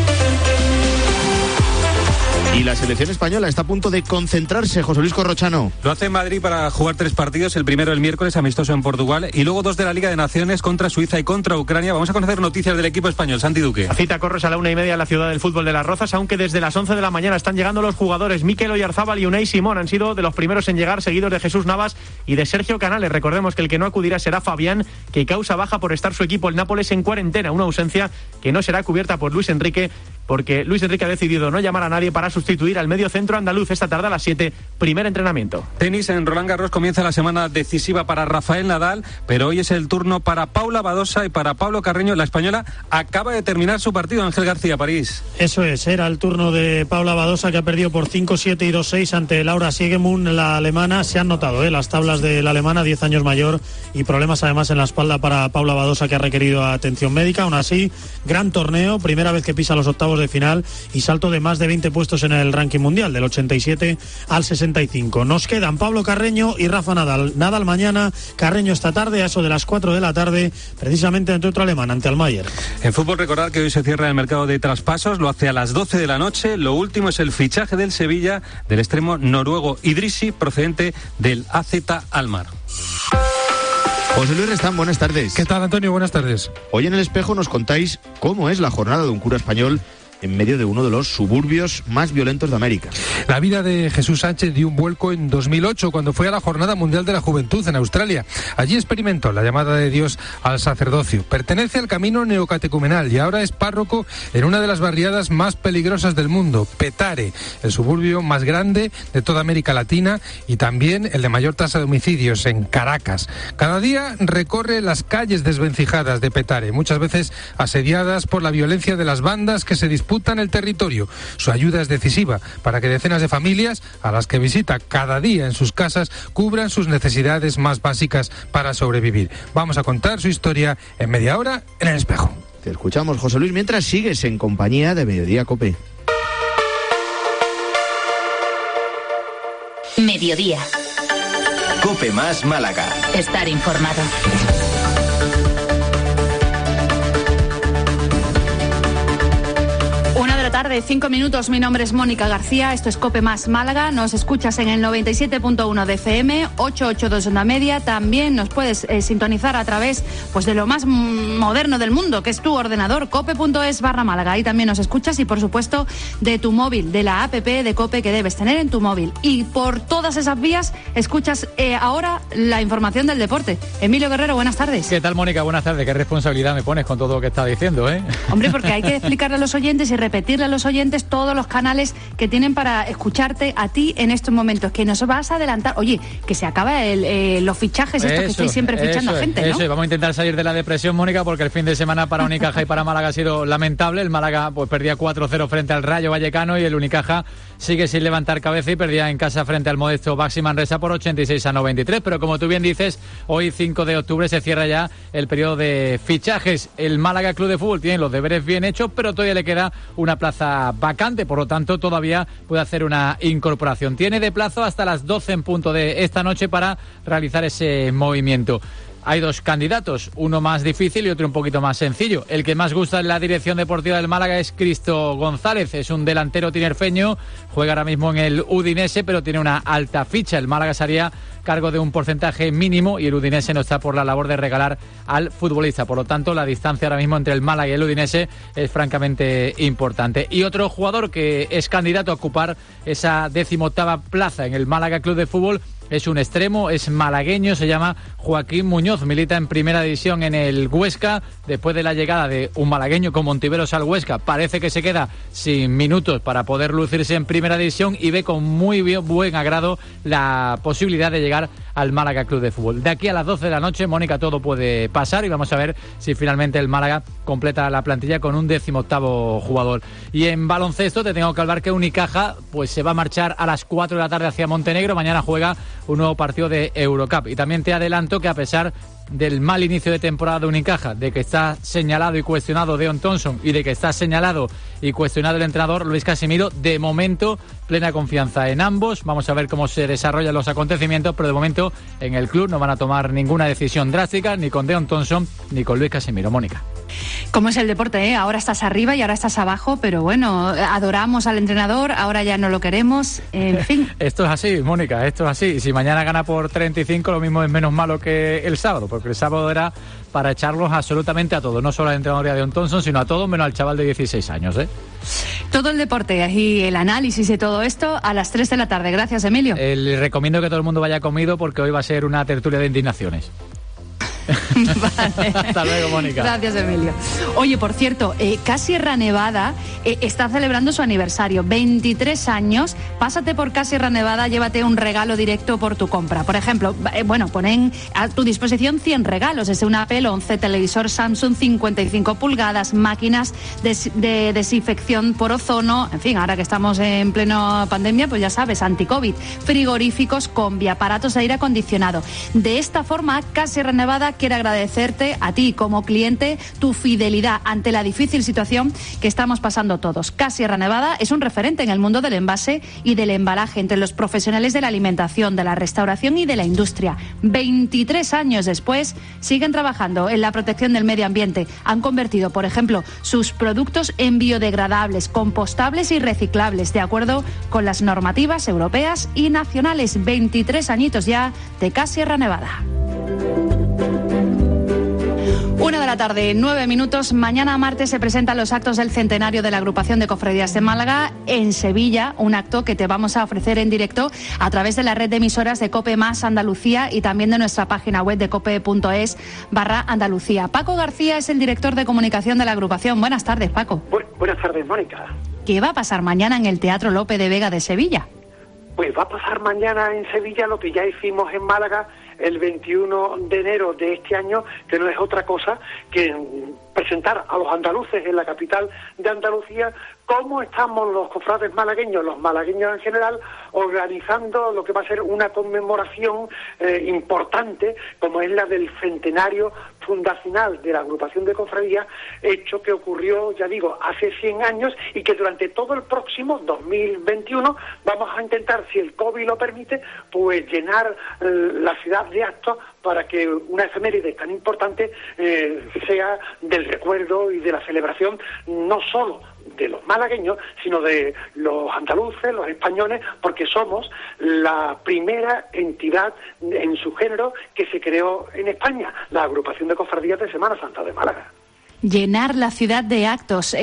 Y la selección española está a punto de concentrarse, José Luis Corrochano. Lo hace en Madrid para jugar 3 partidos, el primero el miércoles, amistoso en Portugal, y luego 2 de la Liga de Naciones contra Suiza y contra Ucrania. Vamos a conocer noticias del equipo español. Santi Duque. La cita corre a la 1:30 en la ciudad del fútbol de Las Rozas, aunque desde las 11 de la mañana están llegando los jugadores. Mikel Oyarzábal y Unai Simón han sido de los primeros en llegar, seguidos de Jesús Navas y de Sergio Canales. Recordemos que el que no acudirá será Fabián, que causa baja por estar su equipo, el Nápoles, en cuarentena, una ausencia que no será cubierta por Luis Enrique, porque Luis Enrique ha decidido no llamar a nadie para sustituir al medio centro andaluz. Esta tarde a las 7, primer entrenamiento. Tenis en Roland Garros comienza la semana decisiva para Rafael Nadal, pero hoy es el turno para Paula Badosa y para Pablo Carreño. La española acaba de terminar su partido. Ángel García, París. Eso es, era el turno de Paula Badosa, que ha perdido por 5-7 y 2-6 ante Laura Siegemund, la alemana. Se han notado las tablas de la alemana, 10 años mayor, y problemas además en la espalda para Paula Badosa, que ha requerido atención médica. Aún así, gran torneo, primera vez que pisa los octavos de final y salto de más de 20 puestos en el ranking mundial, del 87 al 65. Nos quedan Pablo Carreño y Rafa Nadal. Nadal mañana, Carreño esta tarde, a eso de las 4 de la tarde, precisamente ante otro alemán, ante Almayer. En fútbol, recordar que hoy se cierra el mercado de traspasos, lo hace a las 12 de la noche. Lo último es el fichaje del Sevilla del extremo noruego Idrissi, procedente del AZ Alkmaar. José Luis Restán, buenas tardes. ¿Qué tal, Antonio? Buenas tardes. Hoy en El Espejo nos contáis cómo es la jornada de un cura español en medio de uno de los suburbios más violentos de América. La vida de Jesús Sánchez dio un vuelco en 2008, cuando fue a la Jornada Mundial de la Juventud en Australia. Allí experimentó la llamada de Dios al sacerdocio. Pertenece al camino neocatecumenal y ahora es párroco en una de las barriadas más peligrosas del mundo, Petare, el suburbio más grande de toda América Latina y también el de mayor tasa de homicidios, en Caracas. Cada día recorre las calles desvencijadas de Petare, muchas veces asediadas por la violencia de las bandas que se disputan el territorio. Su ayuda es decisiva para que decenas de familias, a las que visita cada día en sus casas, cubran sus necesidades más básicas para sobrevivir. Vamos a contar su historia en media hora en El Espejo. Te escuchamos, José Luis, mientras sigues en compañía de Mediodía Cope. Mediodía. Cope más Málaga. Estar informado. 5 minutos. Mi nombre es Mónica García, esto es COPE más Málaga. Nos escuchas en el 97.1 de FM, 882 onda media. También nos puedes sintonizar a través de lo más moderno del mundo, que es tu ordenador, cope.es/Málaga. Ahí también nos escuchas y, por supuesto, de tu móvil, de la app de COPE que debes tener en tu móvil. Y por todas esas vías escuchas ahora la información del deporte. Emilio Guerrero, buenas tardes. ¿Qué tal, Mónica? Buenas tardes. ¿Qué responsabilidad me pones con todo lo que estás diciendo, eh? Hombre, porque hay que explicarle a los oyentes y repetirle a los oyentes todos los canales que tienen para escucharte a ti en estos momentos, que nos vas a adelantar. Oye, que se acaba los fichajes estos que estáis siempre fichando a gente, ¿no? Eso, vamos a intentar salir de la depresión, Mónica, porque el fin de semana para Unicaja y para Málaga ha sido lamentable. El Málaga perdía 4-0 frente al Rayo Vallecano y el Unicaja sigue sin levantar cabeza y perdía en casa frente al modesto Baxi Manresa por 86-93. Pero como tú bien dices, hoy 5 de octubre se cierra ya el periodo de fichajes. El Málaga Club de Fútbol tiene los deberes bien hechos, pero todavía le queda una plaza vacante, por lo tanto todavía puede hacer una incorporación. Tiene de plazo hasta las 12 en punto de esta noche para realizar ese movimiento. Hay dos candidatos, uno más difícil y otro un poquito más sencillo. El que más gusta en la dirección deportiva del Málaga es Cristo González. Es un delantero tinerfeño, juega ahora mismo en el Udinese, pero tiene una alta ficha. El Málaga se haría cargo de un porcentaje mínimo y el Udinese no está por la labor de regalar al futbolista. Por lo tanto, la distancia ahora mismo entre el Málaga y el Udinese es francamente importante. Y otro jugador que es candidato a ocupar esa 18ª plaza en el Málaga Club de Fútbol es un extremo, es malagueño, se llama Joaquín Muñoz, milita en primera división en el Huesca. Después de la llegada de un malagueño como Ontiveros al Huesca, parece que se queda sin minutos para poder lucirse en primera división y ve con muy buen agrado la posibilidad de llegar al Málaga Club de Fútbol. De aquí a las 12 de la noche, Mónica, todo puede pasar y vamos a ver si finalmente el Málaga completa la plantilla con un 18º jugador. Y en baloncesto te tengo que hablar que Unicaja se va a marchar a las 4 de la tarde hacia Montenegro. Mañana juega un nuevo partido de Eurocup. Y también te adelanto que a pesar del mal inicio de temporada de Unicaja, de que está señalado y cuestionado Deon Thompson y de que está señalado y cuestionado el entrenador Luis Casimiro, de momento plena confianza en ambos. Vamos a ver cómo se desarrollan los acontecimientos, pero de momento en el club no van a tomar ninguna decisión drástica ni con Deon Thompson ni con Luis Casimiro. Mónica. ¿Cómo es el deporte, eh? Ahora estás arriba y ahora estás abajo, pero bueno, adoramos al entrenador, ahora ya no lo queremos, en fin. Esto es así, Mónica, esto es así. Si mañana gana por 35, lo mismo es menos malo que el sábado, porque el sábado era para echarlos absolutamente a todos, no solo al entrenador de Deon Thompson, sino a todos menos al chaval de 16 años, ¿eh? Todo el deporte y el análisis y todo esto a las 3 de la tarde. Gracias, Emilio. Le recomiendo que todo el mundo vaya comido porque hoy va a ser una tertulia de indignaciones. Vale. Hasta luego, Mónica. Gracias, Emilio. Oye, por cierto, Casierra Nevada está celebrando su aniversario, 23 años. Pásate por Casierra Nevada, llévate un regalo directo por tu compra. Por ejemplo, ponen a tu disposición 100 regalos, desde un Apple 11, televisor Samsung 55 pulgadas, máquinas de desinfección por ozono, en fin, ahora que estamos en pleno pandemia, pues ya sabes, anti-COVID, frigoríficos, combi, aparatos de aire acondicionado. De esta forma, Casierra Nevada Málaga quiere agradecerte a ti como cliente tu fidelidad ante la difícil situación que estamos pasando todos. CAS Sierra Nevada es un referente en el mundo del envase y del embalaje entre los profesionales de la alimentación, de la restauración y de la industria. 23 años después siguen trabajando en la protección del medio ambiente. Han convertido, por ejemplo, sus productos en biodegradables, compostables y reciclables, de acuerdo con las normativas europeas y nacionales. 23 añitos ya de CAS Sierra Nevada. 1:09 p.m. Mañana martes se presentan los actos del centenario de la agrupación de cofradías de Málaga en Sevilla, un acto que te vamos a ofrecer en directo a través de la red de emisoras de COPE Más Andalucía y también de nuestra página web de cope.es/Andalucía. Paco García es el director de comunicación de la agrupación. Buenas tardes, Paco. Buenas tardes, Mónica. ¿Qué va a pasar mañana en el Teatro Lope de Vega de Sevilla? Pues va a pasar mañana en Sevilla lo que ya hicimos en Málaga el 21 de enero de este año, que no es otra cosa que presentar a los andaluces en la capital de Andalucía cómo estamos los cofrades malagueños, los malagueños en general, organizando lo que va a ser una conmemoración importante, como es la del centenario fundacional de la agrupación de cofradías, hecho que ocurrió, ya digo, hace 100 años y que durante todo el próximo 2021 vamos a intentar, si el COVID lo permite, pues llenar la ciudad de actos para que una efeméride tan importante sea del recuerdo y de la celebración no solo de los malagueños, sino de los andaluces, los españoles, porque somos la primera entidad en su género que se creó en España, la agrupación de cofradías de Semana Santa de Málaga. Llenar la ciudad de actos.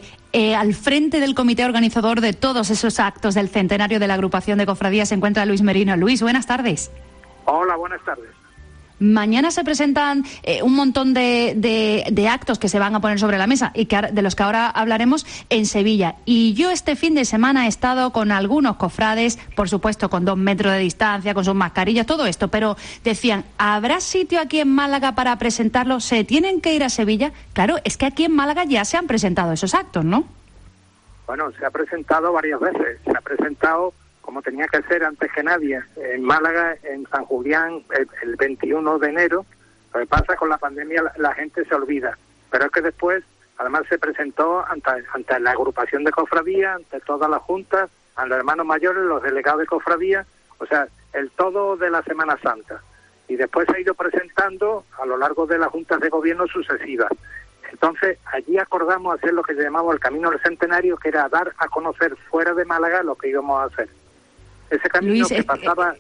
Al frente del comité organizador de todos esos actos del centenario de la agrupación de cofradías se encuentra Luis Merino. Luis, buenas tardes. Hola, buenas tardes. Mañana se presentan un montón de actos que se van a poner sobre la mesa y de los que ahora hablaremos en Sevilla. Y yo este fin de semana he estado con algunos cofrades, por supuesto con 2 metros de distancia, con sus mascarillas, todo esto, pero decían, ¿habrá sitio aquí en Málaga para presentarlo? ¿Se tienen que ir a Sevilla? Claro, es que aquí en Málaga ya se han presentado esos actos, ¿no? Bueno, se ha presentado varias veces. Se ha presentado, como tenía que ser antes que nadie, en Málaga, en San Julián, el 21 de enero. Lo que pasa con la pandemia, la gente se olvida. Pero es que después, además se presentó ante la agrupación de cofradías, ante todas las juntas, a los hermanos mayores, los delegados de cofradías, o sea, el todo de la Semana Santa. Y después se ha ido presentando a lo largo de las juntas de gobierno sucesivas. Entonces, allí acordamos hacer lo que llamamos el Camino del Centenario, que era dar a conocer fuera de Málaga lo que íbamos a hacer. Ese camino, Luis, que pasaba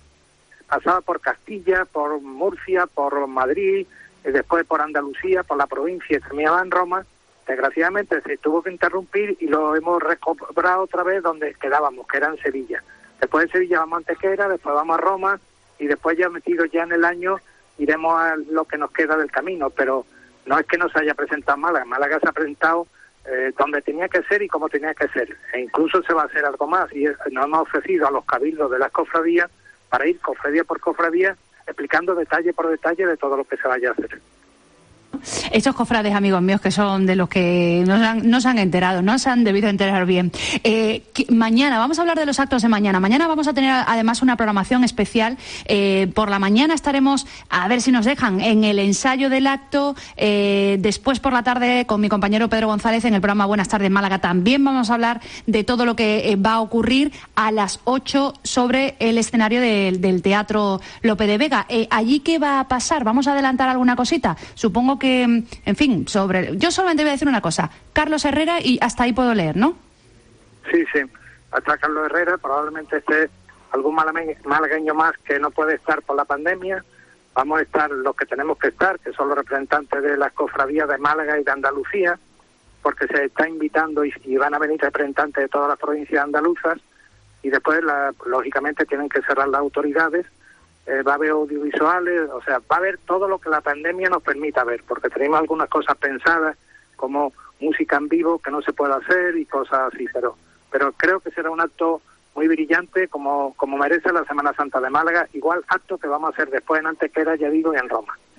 por Castilla, por Murcia, por Madrid, y después por Andalucía, por la provincia, y terminaba en Roma. Desgraciadamente se tuvo que interrumpir y lo hemos recobrado otra vez donde quedábamos, que era en Sevilla. Después de Sevilla vamos a Antequera, después vamos a Roma y después ya metidos ya en el año iremos a lo que nos queda del camino. Pero no es que no se haya presentado Málaga. Málaga se ha presentado donde tenía que ser y como tenía que ser. E incluso se va a hacer algo más y nos hemos ofrecido a los cabildos de las cofradías para ir cofradía por cofradía explicando detalle por detalle de todo lo que se vaya a hacer. Estos cofrades, amigos míos, que son de los que no se han enterado, no se han debido enterar bien. Mañana, vamos a hablar de los actos de mañana. Mañana vamos a tener además una programación especial. Por la mañana estaremos, a ver si nos dejan, en el ensayo del acto. Después por la tarde, con mi compañero Pedro González, en el programa Buenas Tardes Málaga, también vamos a hablar de todo lo que va a ocurrir a las 8 sobre el escenario del Teatro Lope de Vega. ¿Allí qué va a pasar? ¿Vamos a adelantar alguna cosita? Supongo que, en fin, yo solamente voy a decir una cosa, Carlos Herrera, y hasta ahí puedo leer, ¿no? Sí, hasta Carlos Herrera, probablemente esté algún malagueño más que no puede estar por la pandemia. Vamos a estar los que tenemos que estar, que son los representantes de las cofradías de Málaga y de Andalucía, porque se está invitando y van a venir representantes de todas las provincias andaluzas, y después, lógicamente, tienen que cerrar las autoridades. Va a haber audiovisuales, o sea, va a haber todo lo que la pandemia nos permita ver, porque tenemos algunas cosas pensadas, como música en vivo que no se puede hacer y cosas así, pero creo que será un acto muy brillante, como merece la Semana Santa de Málaga, igual acto que vamos a hacer después en Antequera, ya digo, y en Roma.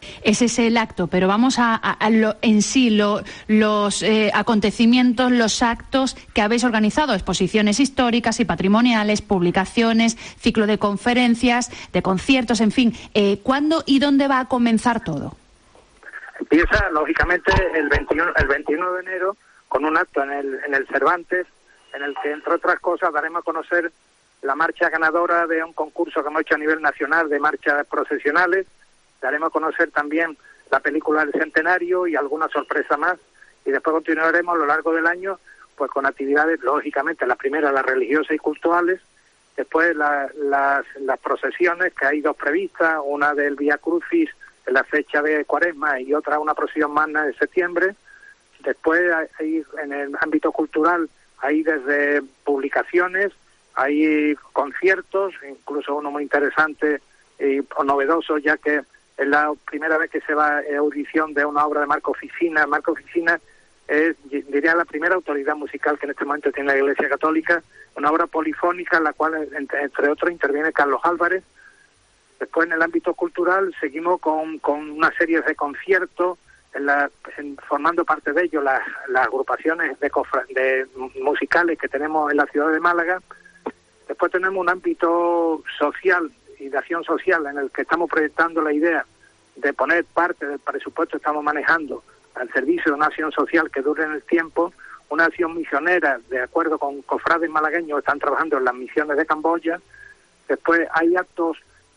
Ese es el acto, pero vamos a en sí los acontecimientos, los actos que habéis organizado, exposiciones históricas y patrimoniales, publicaciones, ciclo de conferencias, de conciertos, en fin. ¿Cuándo y dónde va a comenzar todo? Empieza, lógicamente, el 21 de enero con un acto en el Cervantes, en el que, entre otras cosas, daremos a conocer la marcha ganadora de un concurso que hemos hecho a nivel nacional de marchas procesionales. Daremos a conocer también la película del centenario y alguna sorpresa más. Y después continuaremos a lo largo del año pues con actividades, lógicamente, las primeras, las religiosas y cultuales. Después las procesiones, que hay dos previstas, una del Vía Crucis en la fecha de Cuaresma y otra una procesión magna de septiembre. Después hay, en el ámbito cultural, hay desde publicaciones, hay conciertos, incluso uno muy interesante o novedoso, ya que es la primera vez que se va a audición de una obra de Marco Oficina. Marco Oficina es, diría, la primera autoridad musical que en este momento tiene la Iglesia Católica, una obra polifónica en la cual, entre otros, interviene Carlos Álvarez. Después, en el ámbito cultural, seguimos con una serie de conciertos, formando parte de ellos las agrupaciones de musicales que tenemos en la ciudad de Málaga. Después tenemos un ámbito social y de acción social en el que estamos proyectando la idea de poner parte del presupuesto que estamos manejando al servicio de una acción social que dure en el tiempo, una acción misionera de acuerdo con cofrades malagueños que están trabajando en las misiones de Camboya. Después hay actos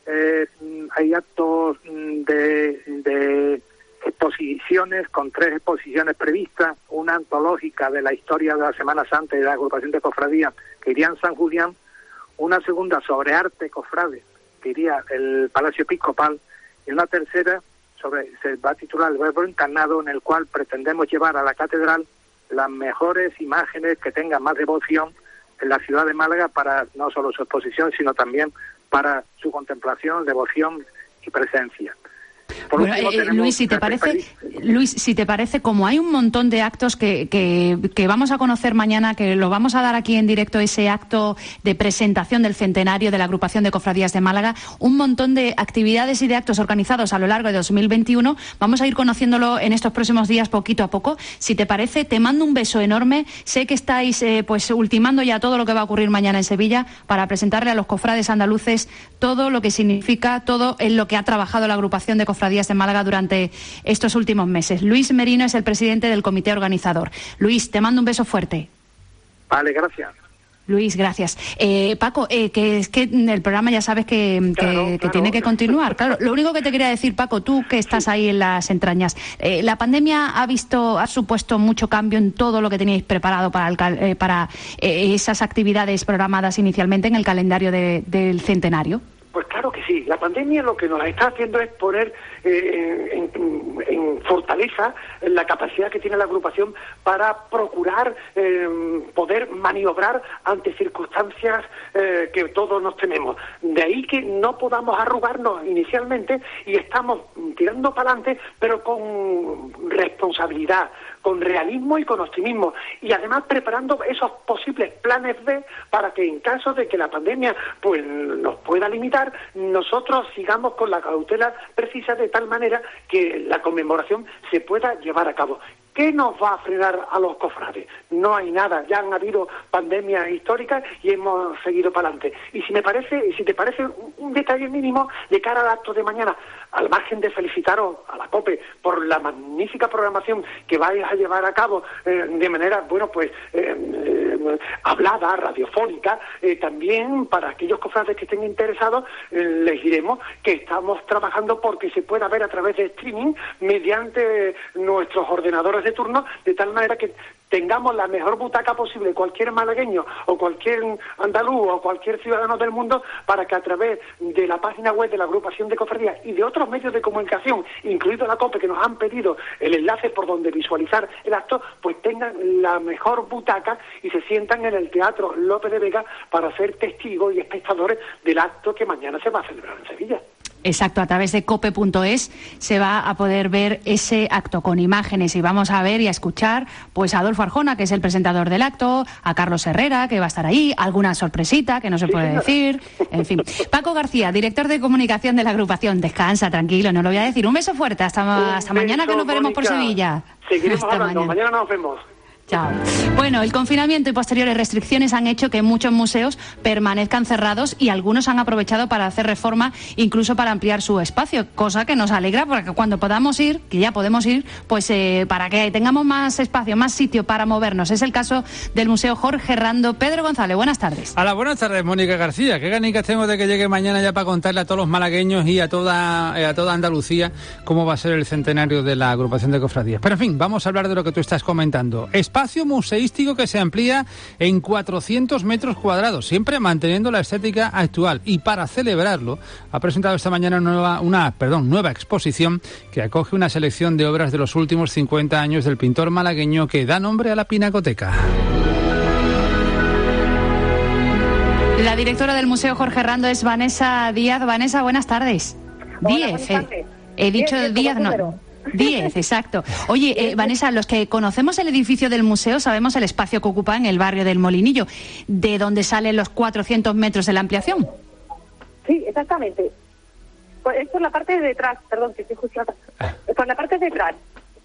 de exposiciones, con 3 exposiciones previstas, una antológica de la historia de la Semana Santa y de la agrupación de cofradías que iría en San Julián, una segunda sobre arte cofrade que iría el Palacio Episcopal, y una tercera se va a titular El Verbo Encarnado, en el cual pretendemos llevar a la catedral las mejores imágenes que tengan más devoción en la ciudad de Málaga, para no solo su exposición, sino también para su contemplación, devoción y presencia. Bueno, Luis, si te parece, como hay un montón de actos que vamos a conocer mañana, que lo vamos a dar aquí en directo, ese acto de presentación del centenario de la agrupación de cofradías de Málaga, un montón de actividades y de actos organizados a lo largo de 2021, vamos a ir conociéndolo en estos próximos días poquito a poco. Si te parece, te mando un beso enorme. Sé que estáis pues ultimando ya todo lo que va a ocurrir mañana en Sevilla para presentarle a los cofrades andaluces todo lo que significa, todo en lo que ha trabajado la agrupación de cofradías de Málaga durante estos últimos meses. Luis Merino es el presidente del comité organizador. Luis, te mando un beso fuerte. Vale, gracias. Luis, gracias. Paco, que es que el programa ya sabes que tiene que continuar. Claro, lo único que te quería decir, Paco, tú que estás ahí en las entrañas, la pandemia ha supuesto mucho cambio en todo lo que teníais preparado para esas actividades programadas inicialmente en el calendario del centenario. Pues claro que sí. La pandemia lo que nos está haciendo es poner en fortaleza la capacidad que tiene la agrupación para procurar poder maniobrar ante circunstancias que todos nos tememos. De ahí que no podamos arrugarnos inicialmente y estamos tirando para adelante, pero con responsabilidad, con realismo y con optimismo, y además preparando esos posibles planes B para que en caso de que la pandemia pues nos pueda limitar, nosotros sigamos con la cautela precisa de tal manera que la conmemoración se pueda llevar a cabo. ¿Qué nos va a frenar a los cofrades? No hay nada, ya han habido pandemias históricas y hemos seguido para adelante. Y si te parece un detalle mínimo de cara al acto de mañana, al margen de felicitaros a la COPE por la magnífica programación que vais a llevar a cabo de manera, hablada, radiofónica, también para aquellos cofrades que estén interesados, les diremos que estamos trabajando porque se pueda ver a través de streaming mediante nuestros ordenadores de turno, de tal manera que tengamos la mejor butaca posible, cualquier malagueño o cualquier andaluz o cualquier ciudadano del mundo, para que a través de la página web de la agrupación de cofradías y de otros medios de comunicación, incluido la COPE, que nos han pedido el enlace por donde visualizar el acto, pues tengan la mejor butaca y se sientan en el Teatro López de Vega para ser testigos y espectadores del acto que mañana se va a celebrar en Sevilla. Exacto, a través de cope.es se va a poder ver ese acto con imágenes y vamos a ver y a escuchar pues a Adolfo Arjona, que es el presentador del acto, a Carlos Herrera, que va a estar ahí, alguna sorpresita que no se puede decir, en fin. Paco García, director de comunicación de la agrupación. Descansa, tranquilo, no lo voy a decir. Un beso fuerte, hasta mañana, que nos veremos por Sevilla. Seguiremos hablando, mañana nos vemos. Chao. Bueno, el confinamiento y posteriores restricciones han hecho que muchos museos permanezcan cerrados y algunos han aprovechado para hacer reforma, incluso para ampliar su espacio, cosa que nos alegra porque cuando podamos ir, que ya podemos ir, pues para que tengamos más espacio, más sitio para movernos. Es el caso del Museo Jorge Rando. Pedro González, buenas tardes. Hola, buenas tardes, Mónica García. Qué ganicas tengo de que llegue mañana ya para contarle a todos los malagueños y a toda Andalucía cómo va a ser el centenario de la agrupación de cofradías. Pero en fin, vamos a hablar de lo que tú estás comentando. Espacio museístico que se amplía en 400 metros cuadrados, siempre manteniendo la estética actual. Y para celebrarlo, ha presentado esta mañana una nueva exposición que acoge una selección de obras de los últimos 50 años del pintor malagueño que da nombre a la Pinacoteca. La directora del Museo Jorge Rando es Vanessa Díaz. Vanessa, buenas tardes. Hola, 10. He dicho 10, no. 10, exacto. Oye, Vanessa, los que conocemos el edificio del museo sabemos el espacio que ocupa en el barrio del Molinillo, de donde salen los 400 metros de la ampliación. Sí, exactamente. Pues es por la parte de detrás, perdón, que estoy justo atrás. Por la parte de detrás.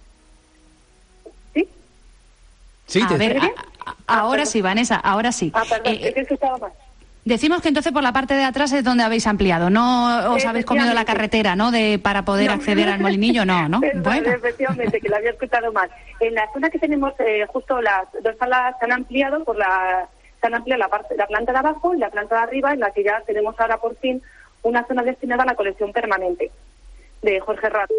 ¿Sí? Sí, a ver, ahora sí, Vanessa, ahora sí. Perdón, es que escuchaba más. Decimos que entonces por la parte de atrás es donde habéis ampliado, no os habéis comido la carretera, ¿no? Para poder acceder al Molinillo, no. Bueno. Efectivamente, que lo había escuchado mal. En la zona que tenemos, justo las dos salas se han ampliado la planta de abajo y la planta de arriba, en la que ya tenemos ahora por fin una zona destinada a la colección permanente de Jorge Rando.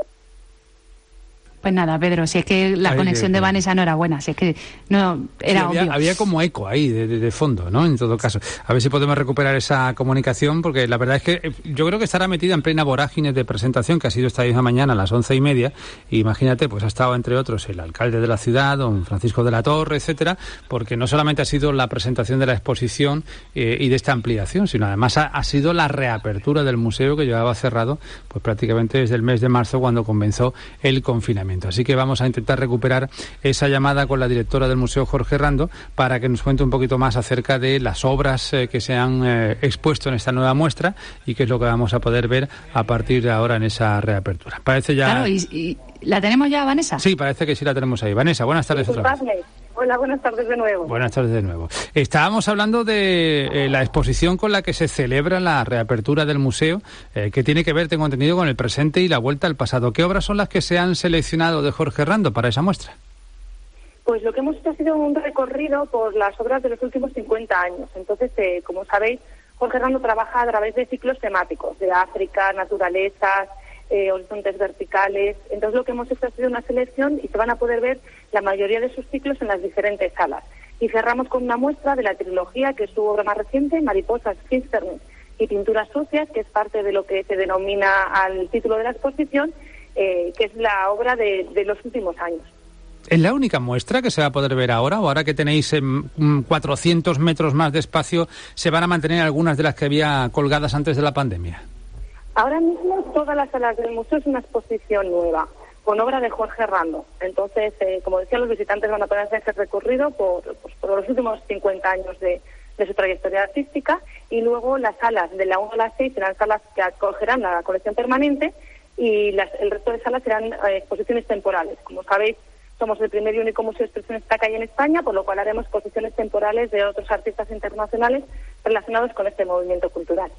Pues nada, Pedro, si es que la conexión de Vanessa no era buena, si es que no era obvio. Había como eco ahí de fondo, ¿no? En todo caso. A ver si podemos recuperar esa comunicación, porque la verdad es que yo creo que estará metida en plena vorágine de presentación, que ha sido esta misma mañana a las 11:30. Y imagínate, pues ha estado entre otros el alcalde de la ciudad, don Francisco de la Torre, etcétera, porque no solamente ha sido la presentación de la exposición y de esta ampliación, sino además ha sido la reapertura del museo, que llevaba cerrado pues prácticamente desde el mes de marzo, cuando comenzó el confinamiento. Así que vamos a intentar recuperar esa llamada con la directora del Museo Jorge Rando para que nos cuente un poquito más acerca de las obras que se han expuesto en esta nueva muestra y qué es lo que vamos a poder ver a partir de ahora en esa reapertura. Parece ya... Claro, ¿y la tenemos ya, Vanessa? Sí, parece que sí la tenemos ahí. Vanessa, buenas tardes otra vez. Hola, buenas tardes de nuevo. Buenas tardes de nuevo. Estábamos hablando de la exposición con la que se celebra la reapertura del museo, que tiene que ver, tengo entendido, con el presente y la vuelta al pasado. ¿Qué obras son las que se han seleccionado de Jorge Rando para esa muestra? Pues lo que hemos hecho ha sido un recorrido por las obras de los últimos 50 años. Entonces, como sabéis, Jorge Rando trabaja a través de ciclos temáticos, de África, naturalezas, horizontes verticales. Entonces lo que hemos hecho ha sido una selección y se van a poder ver la mayoría de sus ciclos en las diferentes salas. Y cerramos con una muestra de la trilogía, que es su obra más reciente, Mariposas, Cisternes y Pinturas Sucias, que es parte de lo que se denomina al título de la exposición, que es la obra de los últimos años. ¿Es la única muestra que se va a poder ver ahora? ¿O ahora que tenéis 400 metros más de espacio, se van a mantener algunas de las que había colgadas antes de la pandemia? Ahora mismo todas las salas del museo es una exposición nueva, con obra de Jorge Rando. Entonces, como decía, los visitantes van a poder hacer ese recorrido por los últimos 50 años de su trayectoria artística, y luego las salas de la 1 a la 6 serán salas que acogerán la colección permanente, y el resto de salas serán exposiciones temporales. Como sabéis, somos el primer y único museo de expresión que hay en España, por lo cual haremos exposiciones temporales de otros artistas internacionales relacionados con este movimiento cultural.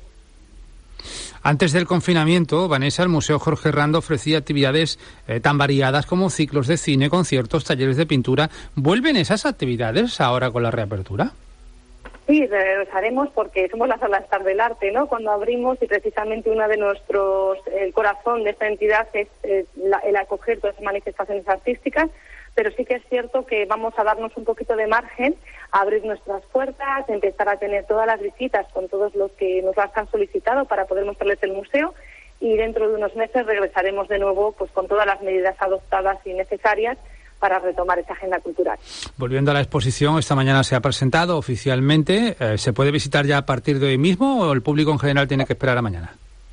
Antes del confinamiento, Vanessa, el Museo Jorge Rando ofrecía actividades tan variadas como ciclos de cine, conciertos, talleres de pintura. ¿Vuelven esas actividades ahora con la reapertura? Sí, regresaremos porque somos la sala Estar del Arte, ¿no? Cuando abrimos, y precisamente una de el corazón de esta entidad es el acoger todas esas manifestaciones artísticas, pero sí que es cierto que vamos a darnos un poquito de margen, a abrir nuestras puertas, empezar a tener todas las visitas con todos los que nos las han solicitado para poder mostrarles el museo, y dentro de unos meses regresaremos de nuevo pues con todas las medidas adoptadas y necesarias para retomar esa agenda cultural. Volviendo a la exposición, esta mañana se ha presentado oficialmente. ¿Se puede visitar ya a partir de hoy mismo o el público en general tiene que esperar a mañana?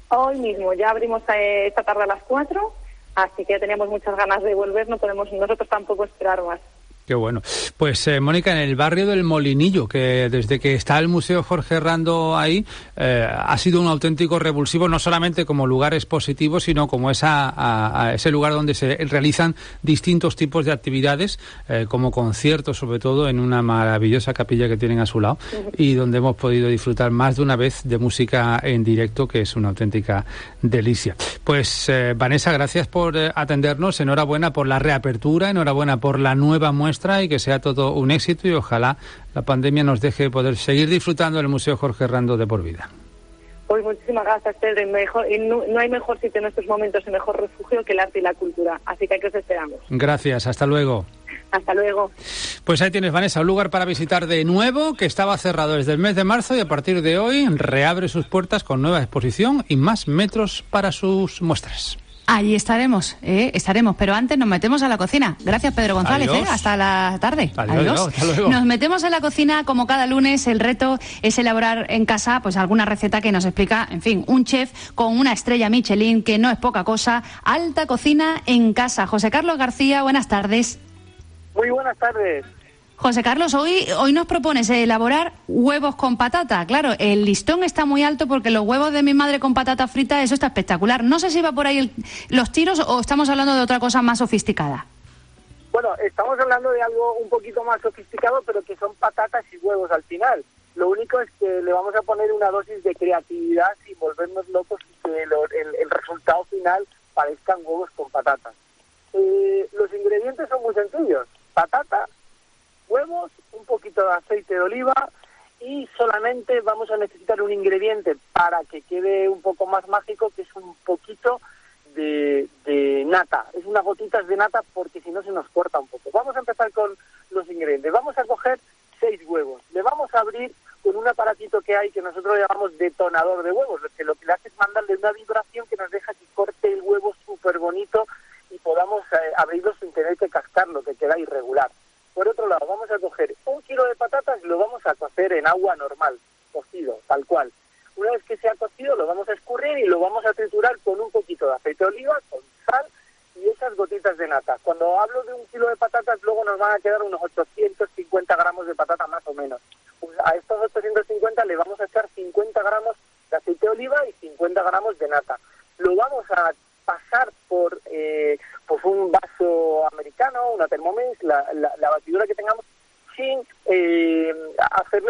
Hoy mismo, ya abrimos esta tarde a las 4, así que teníamos muchas ganas de volver, no podemos nosotros tampoco esperar más. Qué bueno. Pues, Mónica, en el barrio del Molinillo, que desde que está el Museo Jorge Herrando ahí, ha sido un auténtico revulsivo, no solamente como lugar expositivo, sino como ese lugar donde se realizan distintos tipos de actividades, como conciertos, sobre todo, en una maravillosa capilla que tienen a su lado, y donde hemos podido disfrutar más de una vez de música en directo, que es una auténtica delicia. Pues, Vanessa, gracias por atendernos, enhorabuena por la reapertura, enhorabuena por la nueva muestra, y que sea todo un éxito, y ojalá la pandemia nos deje poder seguir disfrutando del Museo Jorge Herrando de por vida. Pues muchísimas gracias, Pedro. No hay mejor sitio en estos momentos, el mejor refugio que el arte y la cultura. Así que aquí os esperamos. Gracias, hasta luego. Hasta luego. Pues ahí tienes, Vanessa, un lugar para visitar de nuevo, que estaba cerrado desde el mes de marzo y a partir de hoy reabre sus puertas con nueva exposición y más metros para sus muestras. Allí estaremos, pero antes nos metemos a la cocina. Gracias, Pedro González, hasta la tarde. Adiós. Hasta luego. Nos metemos en la cocina como cada lunes. El reto es elaborar en casa pues alguna receta que nos explica, en fin, un chef con una estrella Michelin, que no es poca cosa. Alta cocina en casa. José Carlos García, buenas tardes. Muy buenas tardes. José Carlos, hoy nos propones elaborar huevos con patata. Claro, el listón está muy alto porque los huevos de mi madre con patata frita, eso está espectacular. No sé si va por ahí los tiros o estamos hablando de otra cosa más sofisticada. Bueno, estamos hablando de algo un poquito más sofisticado, pero que son patatas y huevos al final. Lo único es que le vamos a poner una dosis de creatividad y volvernos locos y que el resultado final parezcan huevos con patatas. Los ingredientes son muy sencillos. Patata, huevos, un poquito de aceite de oliva y solamente vamos a necesitar un ingrediente para que quede un poco más mágico, que es un poquito de nata. Es unas gotitas de nata porque si no se nos corta un poco. Vamos a empezar con los ingredientes. Vamos a coger 6 huevos. Le vamos a abrir con un aparatito que hay que nosotros llamamos detonador de huevos, que lo que le hace es mandarle una vibración que nos deja que corte el huevo súper bonito y podamos abrirlo sin tener que cascarlo, que queda irregular. Por otro lado, vamos a coger 1 kilo de patatas y lo vamos a cocer en agua normal, cocido, tal cual. Una vez que se ha cocido, lo vamos a escurrir y lo vamos a triturar con un poquito de aceite de oliva, con sal y esas gotitas de nata. Cuando hablo de 1 kilo de patatas, luego nos van a quedar unos 850 gramos de patata más o menos. Pues a estos 850 le vamos a echar 50 gramos de aceite de oliva y 50 gramos de nata. Lo vamos a pasar por pues un vaso americano, una Thermomix, la batidora que tengamos, sin hacerle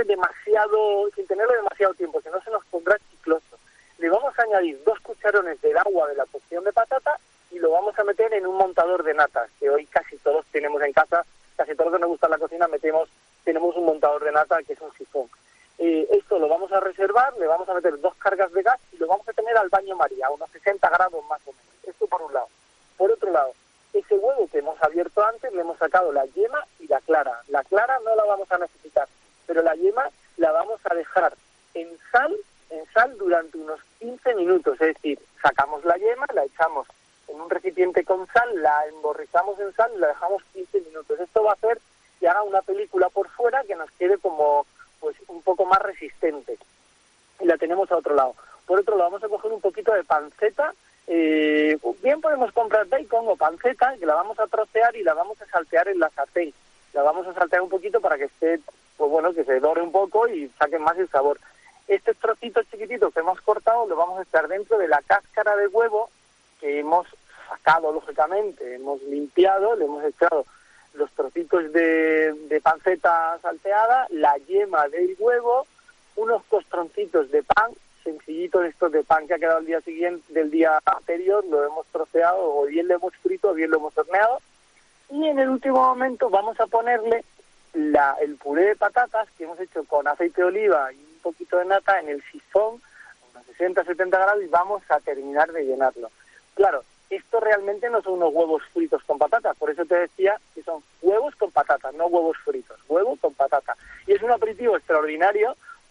sin tenerle demasiado tiempo, que no se nos pondrá chicloso. Le vamos a añadir 2 cucharones del agua de la cocción de patata y lo vamos a meter en un montador de natas, que hoy casi todos tenemos en casa, casi todos que nos gusta la cocina tenemos un montador de nata que es un sifón. Esto lo vamos a reservar, le vamos a meter 2 cargas de gas y lo vamos a tener al baño María, a unos 60 grados más o menos. Esto por un lado. Por otro lado, ese huevo que hemos abierto antes, le hemos sacado la yema y la clara. La clara no la vamos a necesitar, pero la yema la vamos a dejar en sal durante unos 15 minutos. Es decir, sacamos la yema, la echamos en un recipiente con sal, la emborrizamos en sal y la dejamos 15 minutos. Esto va a hacer que haga una película por fuera que nos quede como pues un poco más resistente. Y la tenemos a otro lado. Por otro lado, vamos a coger un poquito de panceta. Bien podemos comprar bacon o panceta, que la vamos a trocear y la vamos a saltear en la sartén. La vamos a saltear un poquito para que esté, pues bueno, que se dore un poco y saque más el sabor. Este trocito chiquitito que hemos cortado lo vamos a echar dentro de la cáscara de huevo que hemos sacado, lógicamente, hemos limpiado, le hemos echado los trocitos de panceta salteada, la yema del huevo, unos costroncitos de pan, sencillitos estos de pan que ha quedado el día siguiente, del día anterior, lo hemos troceado, o bien lo hemos frito, o bien lo hemos horneado, y en el último momento vamos a ponerle el puré de patatas que hemos hecho con aceite de oliva y un poquito de nata en el sifón, a unos 60-70 grados, y vamos a terminar de llenarlo. Claro, esto realmente no son unos huevos fritos con patatas, por eso te decía que son huevos con patatas, no huevos fritos, huevos con patata. Y es un aperitivo extraordinario,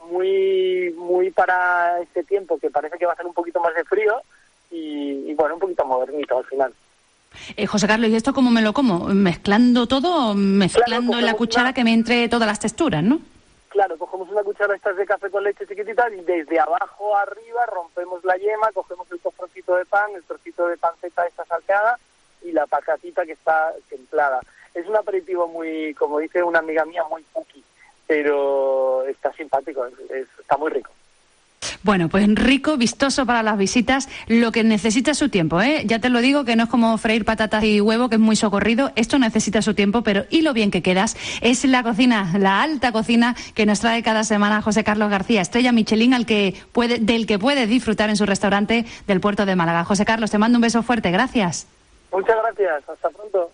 muy para este tiempo que parece que va a ser un poquito más de frío y bueno, un poquito modernito al final. José Carlos, ¿y esto cómo me lo como? ¿Mezclando todo o mezclando en la cuchara que me entre todas las texturas, no? claro, cogemos una cuchara estas de café con leche chiquititas y desde abajo a arriba rompemos la yema, cogemos el trocito de pan, el trocito de panceta esta salteada y la patacita que está templada. Es un aperitivo muy, como dice una amiga mía, muy cookie, pero está simpático, está muy rico. Bueno, pues rico, vistoso para las visitas, lo que necesita su tiempo, ¿eh? Ya te lo digo, que no es como freír patatas y huevo, que es muy socorrido, esto necesita su tiempo, pero y lo bien que quedas es la cocina, la alta cocina que nos trae cada semana José Carlos García, estrella Michelin, del que puede disfrutar en su restaurante del puerto de Málaga. José Carlos, te mando un beso fuerte, gracias. Muchas gracias, hasta pronto.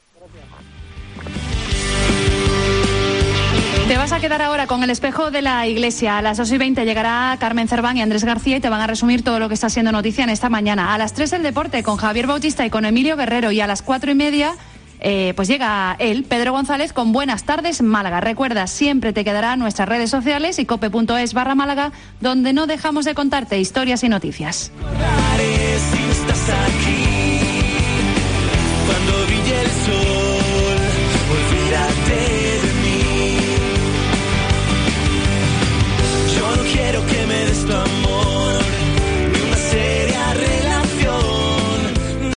Te vas a quedar ahora con el espejo de la iglesia. A las 2:20 llegará Carmen Cerván y Andrés García y te van a resumir todo lo que está siendo noticia en esta mañana. A las 3 el deporte con Javier Bautista y con Emilio Guerrero, y a las 4:30 pues llega él, Pedro González, con Buenas Tardes Málaga. Recuerda, siempre te quedará nuestras redes sociales y cope.es/Málaga, donde no dejamos de contarte historias y noticias. Si estás aquí.